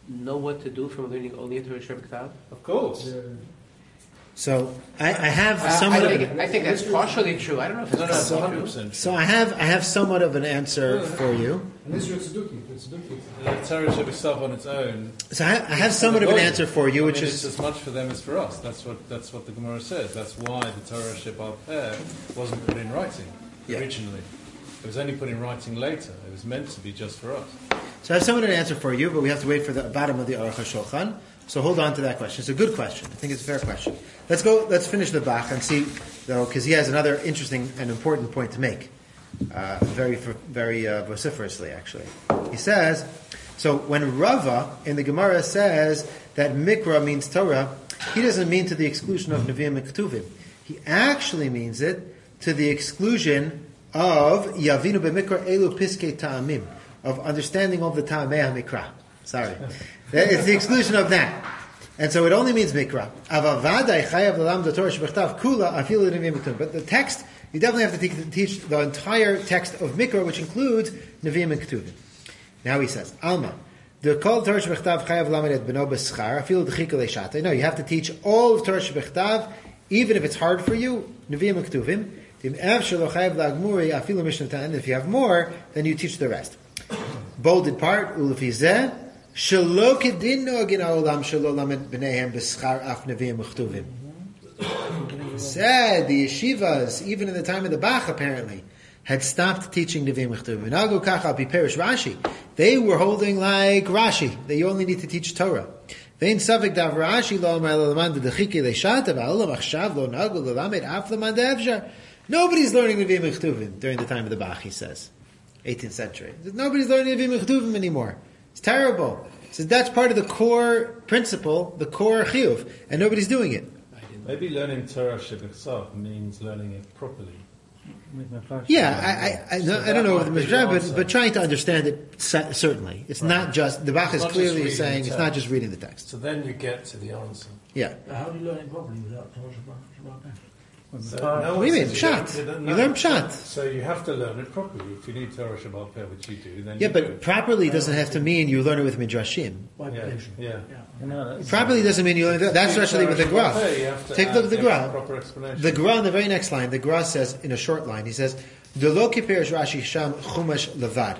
know what to do from learning only a Torah Shebektav? Of course. Yeah. So I, I have Uh, somewhat I, of think, I think that's partially true. I don't know if it's No, no, it's partially one hundred true. percent. so I have I have somewhat of an answer for you. Unless you're Tzeduki, if it's Tzeduki. The Torah Shebektav on its own. So I, I have somewhat of an answer for you, I which mean, is it's as much for them as for us. That's what that's what the Gemara says. That's why the Torah Shebal Peh wasn't put in writing Yeah. originally. It was only put in writing later. It was meant to be just for us. so I have somewhat of an answer for you, but we have to wait for the bottom of the Aruch HaShulchan. So hold on to that question. It's a good question. I think it's a fair question. Let's go. Let's finish the Bach and see, though, because he has another interesting and important point to make, uh, very very uh, vociferously, actually. He says, so when Rava in the Gemara says that Mikra means Torah, he doesn't mean to the exclusion of Nevi'im and Ketuvim. He actually means it to the exclusion of Yavinu b'Mikra elu piskei ta'amim, of understanding of the Ta'amei HaMikra. Sorry. It's the exclusion of that. And so it only means Mikra. But the text, you definitely have to te- teach the entire text of Mikra, which includes Nevi'im and Ketuvim. Now he says, Alma, the kol Torah shebechtav chayav lamed et beno b'schar, afilu d'chika le'shatei. No, you have to teach all of Torah shebechtav, even if it's hard for you, Nevi'im and Ketuvim. And if you have more, then you teach the rest. Bolded part, ulefizeh, shelo kedin noagin ha'olam shelo lamed b'neihem b'schar af Nevi'im u'chtuvim. Said the yeshivas, even in the time of the Bach, apparently, had stopped teaching Nevi'im u'chtuvim. V'nagu kach al pi perish Rashi. They were holding like Rashi, that you only need to teach Torah. Vein savik dav Rashi lo amar l'laman d'chiki le'shata v'olam achshav lo nagu l'lamed af l'man de'evshar. Nobody's learning Nevi'im u'chtuvim during the time of the Bach, he says. eighteenth century. Nobody's learning Nevi'im u'chtuvim anymore. It's terrible. So that's part of the core principle, the core chiyuv, and nobody's doing it. Maybe learning Torah Shebektav means learning it properly. Yeah, I, I, I, no, I don't know what the Mishra, but, but trying to understand it, certainly. It's right. Not just, the Bach is clearly saying it's not just reading the text. So then you get to the answer. Yeah. How do you learn it properly without Torah Shabbat? So, no, what do you mean? Pshat. You, you learn Pshat. So you have to learn it properly. If you need Torah Shabbat Peh, which you do, then yeah, you but do. properly doesn't have to mean you learn it with Midrashim. Yeah, yeah. yeah. No, properly doesn't mean you learn it. That's actually with the Gra. Take a look at the Gra. The Gra in the very next line, the Gra says, in a short line, he says, Delo kiperish Rashi sham chumash levad.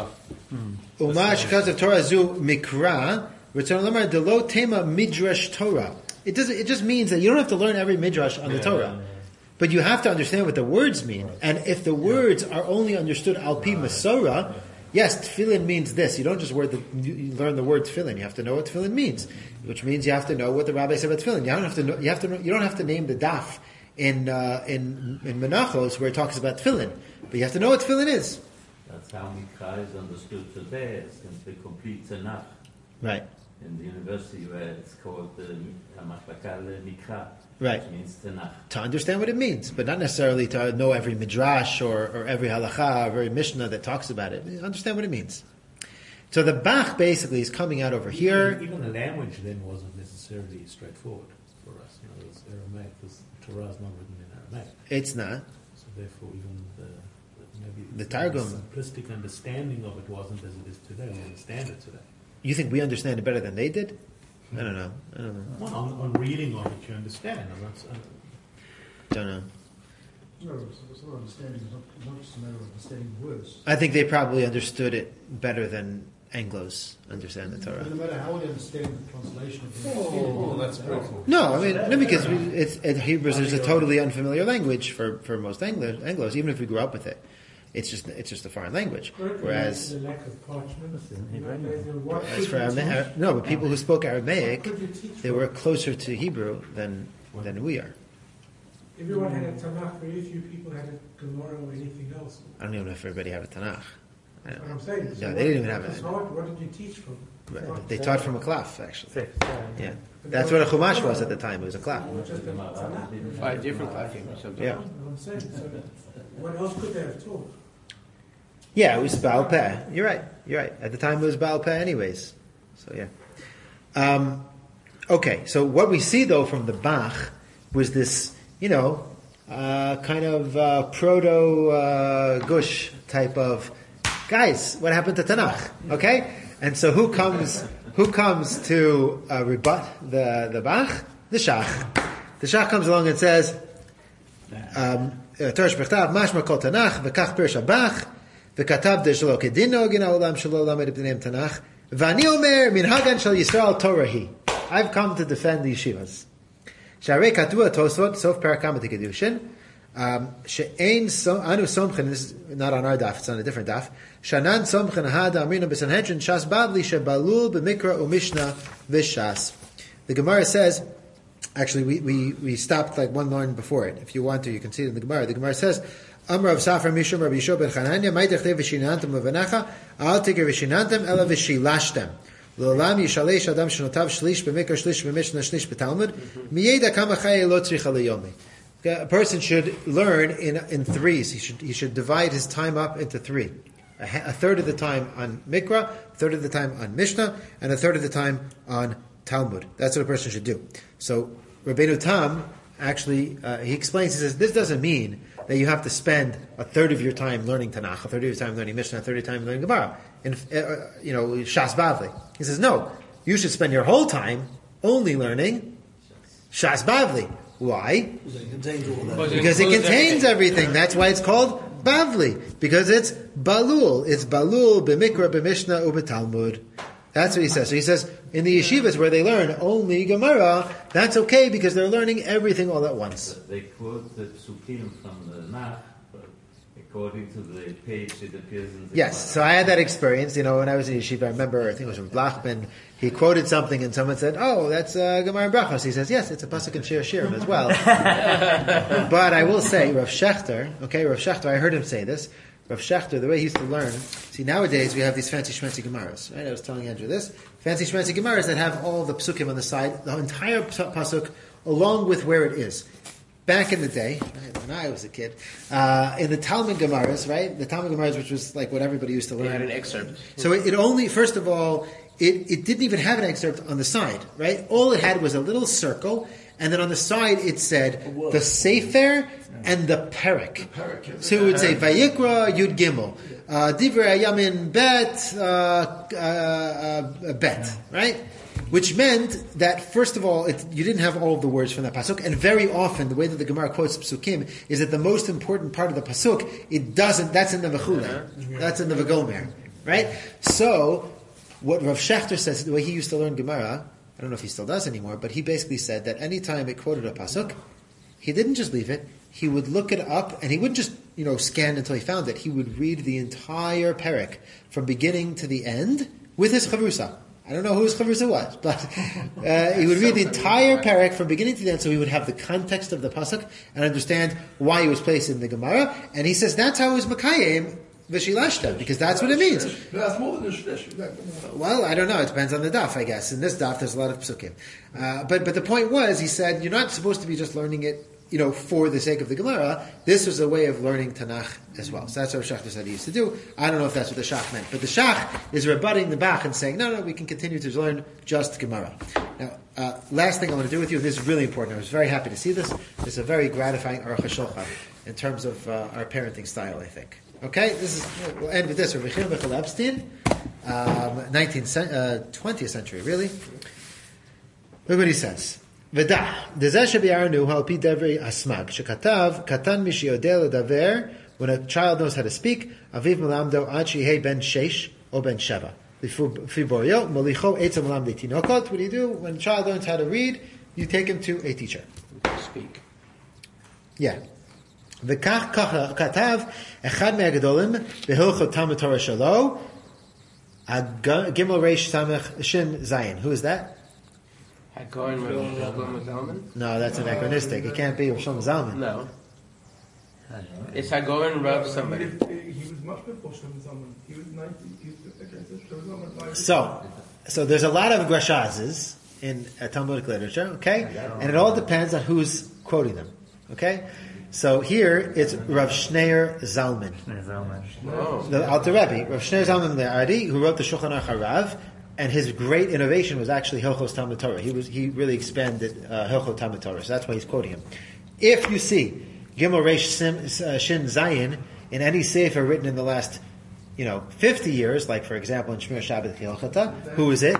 Umash because of Torah zu mikra, return lemar delo tema midrash Torah. It doesn't. It just means that you don't have to learn every midrash on the yeah, Torah. yeah, yeah. But you have to understand what the words mean. Right. And if the words yeah. are only understood al pi Masorah, yeah. yes, tefillin means this. You don't just word the, you learn the word tefillin. You have to know what tefillin means, which means you have to know what the rabbi said about tefillin. You don't have to know, you have to know, you don't have to name the daf in uh, in in Menachos where it talks about tefillin, but you have to know what tefillin is. That's how Mikra is understood today, since the complete Tanakh. Right. In the university where it's called the Machbaka Mikra. Right. Which means Tanakh. To understand what it means, but not necessarily to know every midrash or, or every halacha or every mishnah that talks about it. Understand what it means. So the Bach basically is coming out over here. Even the language then wasn't necessarily straightforward for us. You know, it was Aramaic, because Torah is not written in Aramaic. It's not. So therefore, even the, the maybe the Targum, simplistic understanding of it wasn't as it is today. We understand it today. You think we understand it better than they did? I don't know. I don't know. Well, on, on reading of it, you understand. I'm not, I don't know. No, it's not understanding. It's not, not just a matter of understanding words. I think they probably understood it better than Anglos understand the Torah. No matter how we understand the translation of it. Oh, oh, that's brutal. No, I mean, no, because we, it's, it, Hebrew is a totally unfamiliar language for, for most Anglos, Anglos, even if we grew up with it. It's just it's just a foreign language. Whereas, the lack of parchment. as for Aramaic, no, but people who spoke Aramaic, they were closer to Hebrew than than we are. Everyone had a Tanakh. Very few people had a Gemara or anything else. I don't even know if everybody had a Tanakh. I What I'm saying. No, So they what, didn't even have it. So what, what did you teach from? Right. They taught from a klaf, actually. Six, yeah, that's what a chumash was at the time. It was a klaf. Five different klafim. Yeah. I'm saying. So what else could they have taught? Yeah, it was Baal Peh. You're right. You're right. At the time, it was Baal Peh, anyways. So yeah. Um, okay. So what we see though from the Bach was this, you know, uh, kind of uh, proto uh, gush type of guys. What happened to Tanakh? Okay. And so who comes? Who comes to uh, rebut the the Bach? The Shach. The Shach comes along and says, um, Torah Shebechtav, Mashma Kol Tanach, V'kach Pirush HaBach, V'katav D'shelo Kedino, Gin HaOlam Shelo Lamed B'nei Tanach, V'ani Omer, Minhagan Shel Yisrael Torah Hi. I've come to defend the yeshivas. Sharei Katua Tosfot, Sof Parakam Kedushin, She'ein Anu Somchen, this is not on our daf, it's on a different daf, Shanan Somchen Hada Amrina B'Sanhedrin, Shas Bavli, Shebalul B'Mikra U'Mishna V'Shas. The Gemara says, actually we, we, we stopped like one line before it. If you want to, you can see it in the Gemara. The Gemara says, Amr of Safra Mishum Rabbi Yishua ben Chananya, Maitech V'Shinantam V'Vanacha, Al Tikir V'Shinantam, Ela V'Shilashtem. L'olam Yishalesh Adam Shenotav Shlish B'Mikra Shlish B'Mishna Shlish B'Talmud, Miyeda Kama Chaye Lo Tzricha L'Yomi. A person should learn in in threes. He should he should divide his time up into three. A, a third of the time on Mikra, a third of the time on Mishnah, and a third of the time on Talmud. That's what a person should do. So Rabbeinu Tam actually uh, he explains. He says this doesn't mean that you have to spend a third of your time learning Tanakh, a third of your time learning Mishnah, a third of your time learning Gemara, and uh, you know Shas Bavli. He says no, you should spend your whole time only learning Shas Bavli. Why? Because it contains everything. That's why it's called Bavli. Because it's Balul. It's Balul b'Mikra b'Mishnah u'b'Talmud. That's what he says. So he says in the yeshivas where they learn only Gemara, that's okay because they're learning everything all at once. They quote the psukim from the Nach, but according to the page it appears in the Yes. Gemara. So I had that experience. You know, when I was in yeshiva, I remember I think it was from Blachman. He quoted something and someone said, "Oh, that's uh, Gemara and Brachos." He says, "Yes, it's a pasuk in Shir Shirim as well." But I will say, Rav Shechter, okay, Rav Shechter, I heard him say this. Rav Shechter, the way he used to learn, see, nowadays we have these fancy shmency Gemaras, right? I was telling Andrew this. Fancy shmency Gemaras that have all the psukim on the side, the entire pasuk, along with where it is. Back in the day, when I was a kid, uh, in the Talmud Gemaras, right? The Talmud Gemaras, which was like what everybody used to learn. They had an excerpt. So it, it only, first of all, It, it didn't even have an excerpt on the side, right? All it had was a little circle, and then on the side it said the Sefer and the Perek. So it would say Vayikra Yud Gimel, uh, Divrei Yamin Bet, uh, uh, uh, Bet, right? Which meant that, first of all, it, you didn't have all of the words from that pasuk, and very often the way that the Gemara quotes psukim is that the most important part of the pasuk, it doesn't, that's in the Vechule, that's in the Vagomer, right? So, what Rav Shechter says, the way he used to learn Gemara, I don't know if he still does anymore, but he basically said that any time it quoted a pasuk, he didn't just leave it, he would look it up, and he wouldn't just, you know, scan until he found it. He would read the entire perek, from beginning to the end, with his chavrusa. I don't know who his chavrusa was, but uh, he would read the entire perek from beginning to the end, so he would have the context of the pasuk, and understand why he was placed in the Gemara, and he says that's how he was Makayim, V'shilashta, because that's what it means. That's more than a shlish. Well, I don't know. It depends on the daf, I guess. In this daf, there's a lot of psukim. Uh, but but the point was, he said, you're not supposed to be just learning it, you know, for the sake of the Gemara. This was a way of learning Tanakh as well. So that's what Shach said he used to do. I don't know if that's what the Shach meant. But the Shach is rebutting the Bach and saying, no, no, we can continue to learn just Gemara. Now, uh, last thing I want to do with you, and this is really important. I was very happy to see this. This is a very gratifying Aruch HaShulchan in terms of uh, our parenting style, I think. Okay, this is. We'll end with this. Rabbi Chaim Michael Epstein, um, nineteenth, uh, twentieth century, really. Look what he says. V'dah dezeh shebi'arnu ha'alpi devrei asmag shekatav katan mishiyodeh ledaver. When a child knows how to speak, aviv melamdo ad shehei ben sheish or ben sheva. Fiborio molicho etzem melamdei tinokot. What do you do when a child learns how to read? You take him to a teacher. Speak. Yeah. וכך כתב אחד מהגדולים בהלכות תלמוד תורה שלו, גימל ריש סמך שין זין. Who is that? Hagaon Rav Zalman? No, that's anachronistic. It can't be Rav Shlomo Zalman. No. It's Hagaon Rav somebody. He was much before Shlomo Zalman. He was ninety. He was against Shlomo Zalman. So, so there's a lot of grashazes in uh, Talmudic literature, okay? And it all depends on who's quoting them, okay? So here it's Rav Shneir Zalman, Oh. the Alter Rebbe, Rav Shneir Zalman the Ardi, who wrote the Shulchan Aruch Harav, and his great innovation was actually Hilchos Talmud Torah. He was he really expanded uh, Hilchos Talmud Torah, so that's why he's quoting him. If you see Gimel Reish Sim, uh, Shin Zayin in any sefer written in the last, you know, fifty years, like for example in Shmir Shabbat Hilchata, who is it?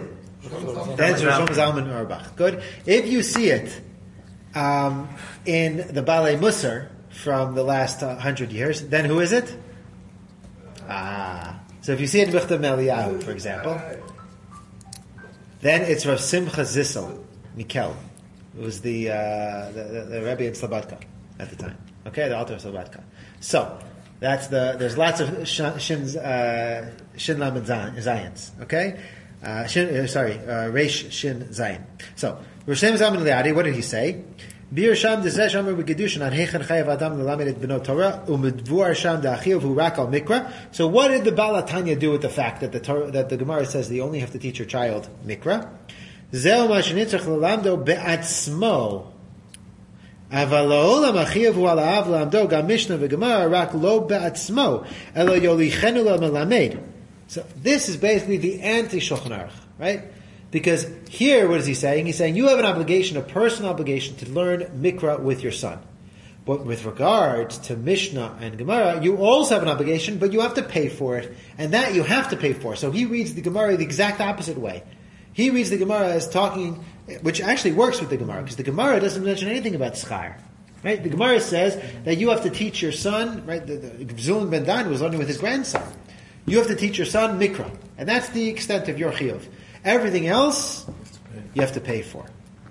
Then it's Rosh Zalman Auerbach. Good. If you see it um, in the Balei Musar from the last uh, hundred years, then who is it? Ah. So if you see it in Michtav Eliyahu, for example, then it's Rav Simcha Zissel, Mikel. It was the, uh, the, the, the Rebbe in Slobodka at the time. Okay, the author of Slobodka. So, that's the, there's lots of Shin, Shin, uh, Shin Lamed Zayins. Okay? Uh, shin, uh, sorry, uh, Reish Shin Zayin. So, Rosh Zalman Eliadi, what did he say? Bir Sham Dezeh Shamer B'Kedushin An Heichen Chayav Adam L'Lamed Et B'no Torah U'Medvuar Sham Da'Achiv Hu Rak Al Mikra. So what did the Baal HaTanya do with the fact that the Torah, that the Gemara says that you only have to teach your child Mikra? Zeh Ma Shenitzach L'Lamdo Be'atzmo Aval Ha'olam Achiv Hu Ala'av L'Lamdo Gam Mishnah V'Gemara Rak Lo Be'atzmo Elo Yolichenu L'Melamed. So this is basically the anti-Shulchan Aruch, right? Because here, what is he saying? He's saying you have an obligation, a personal obligation, to learn Mikra with your son. But with regard to Mishnah and Gemara, you also have an obligation, but you have to pay for it. And that you have to pay for. So he reads the Gemara the exact opposite way. He reads the Gemara as talking, which actually works with the Gemara, because the Gemara doesn't mention anything about schar. Right? The Gemara says that you have to teach your son, right? The, the, Zulun ben Dan was learning with his grandson. You have to teach your son Mikra. And that's the extent of your chiyuv. Everything else, you have to pay for.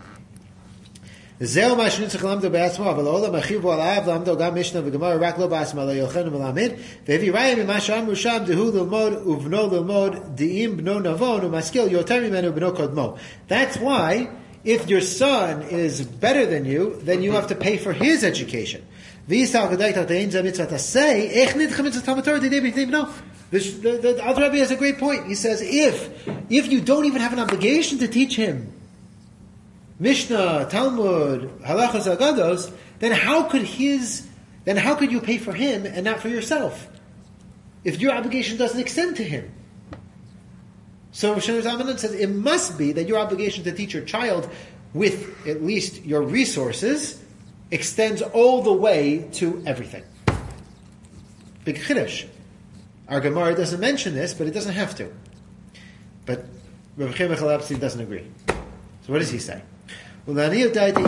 Zeh Ma Shenitzach L'Lamdo Be'atzmo Aval Ha'olam Achiv Hu Ala'av L'Lamdo Gam Mishnah V'Gemara Rak Lo B'atzmo Lo Yolchenu Melamed Ve'evi Raya Mima She'amru Sham Dehu L'Lmod Uvno L'Lmod De'im B'no Navon U'Maskil Yoter Mimenu B'no Kodmo. That's why, if your son is better than you, then you have to pay for his education. V'yisal V'dayt Ha'tein Zeh Mitzvah Tasei Ech Nidcha Mitzvah Talmud Torah D'Dei B'Nei B'no. The, the, the Alter Rebbe has a great point. He says, if if you don't even have an obligation to teach him Mishnah, Talmud, Halachos, Agados, then how could his then how could you pay for him and not for yourself? If your obligation doesn't extend to him. So Rosh Zalman says it must be that your obligation to teach your child with at least your resources extends all the way to everything. Big chiddush. Our Gemara doesn't mention this, but it doesn't have to. But Rav Chaim Echalapsi doesn't agree. So what does he say? Shari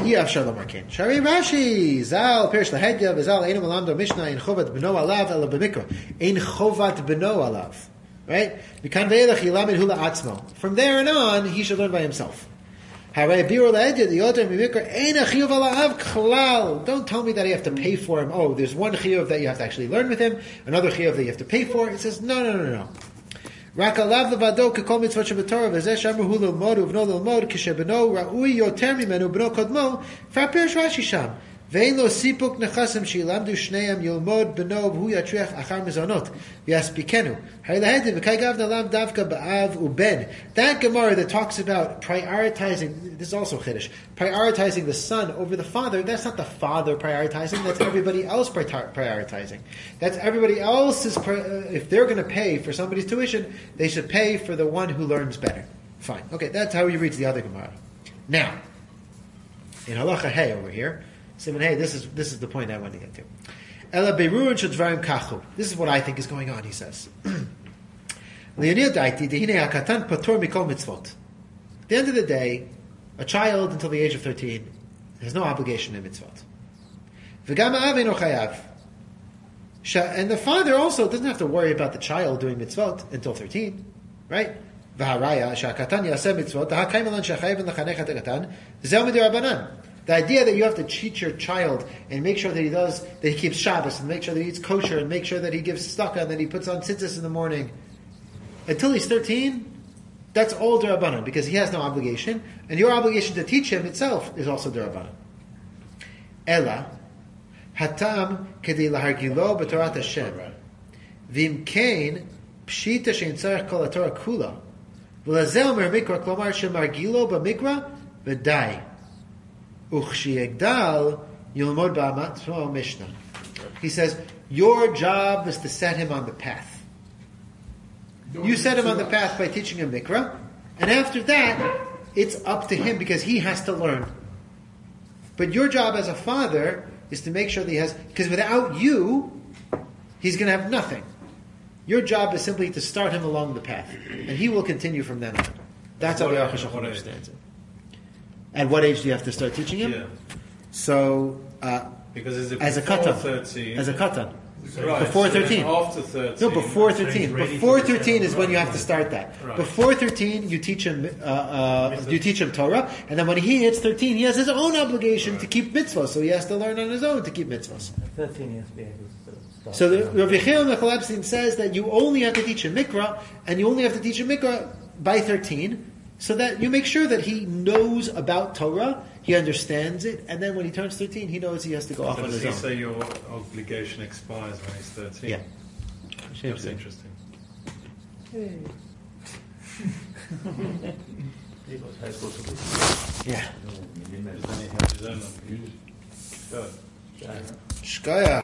Rashi Zal Perish Lahedya V'Zal Einu Malamdo Mishnah In Chovat B'no Alav Ela B'Mikra In Chovat B'no Alav. Right? V'kan Ve'elach Yilamed Hula Atzmo. From there and on, he should learn by himself. Don't tell me that you have to pay for him. Oh, there's one chiyuv that you have to actually learn with him, another chiyuv that you have to pay for. It says, no, no, no, no. Rak alav levado kekol mitzvot shebetorah v'zeh she'amru hu lilmod uvno lilmod k'shebeno ra'ui yoter mimenu b'no kodmo f'apirish Rashi sham. Ve'en lo sipuk nechasim she'ilamdu shneim yilmod b'no v'hu yatriach achar mizonot v'yaspikenu. Ha'ilahedi v'kai gavna lam davka ba'av uben. That Gemara that talks about prioritizing, this is also chiddush, prioritizing the son over the father, that's not the father prioritizing, that's everybody else prioritizing. That's everybody else's, if they're going to pay for somebody's tuition, they should pay for the one who learns better. Fine. Okay, that's how he reads the other Gemara. Now, in Halacha Hey over here, Simon, hey, this is this is the point I want to get to. Ela beirur shadvarim kachu. This is what I think is going on. He says, At the end of the day, a child until the age of thirteen has no obligation in mitzvot. And the father also doesn't have to worry about the child doing mitzvot until thirteen, right? The idea that you have to teach your child and make sure that he does, that he keeps Shabbos and make sure that he eats kosher and make sure that he gives tzedakah and that he puts on tzitzis in the morning until he's thirteen, that's all d'Rabbanan because he has no obligation, and your obligation to teach him itself is also d'Rabbanan. Ela hatam kedei lahargilo b'torat Hashem v'im kein pshita shein tzarech kol haTorah kula v'lazeh omer mikra klomar shemargilo b'mikra v'dai. He says, your job is to set him on the path. You set him on the path by teaching him Mikra, and after that, it's up to him because he has to learn. But your job as a father is to make sure that he has, because without you, he's going to have nothing. Your job is simply to start him along the path, and he will continue from then on. That's how What the age- Aruch HaShulchan what age? understands it. At what age do you have to start teaching him? Yeah. So, uh, Because is it as a before katan, thirteen? as a katan, Right, before so then thirteen. after thirteen. No, before so he's thirteen. ready Before for the thirteen is seventh when you have grade. to start that. Right. Before thirteen, you teach him, uh, uh, you teach him Torah, and then when he hits thirteen, he has his own obligation to keep mitzvahs, so he has to learn on his own to keep mitzvahs. At thirteen, he has to be able to sort of start. So the Rav Yechiel Michal Epstein says that you only have to teach him Mikra, and you only have to teach him Mikra by thirteen, so that you make sure that he knows about Torah, he understands it, and then when he turns thirteen, he knows he has to go off So on does his he own. say your obligation expires when he's thirteen? Yeah. That's interesting. Yeah. Does then he have his own obligation? Good. Shkaya.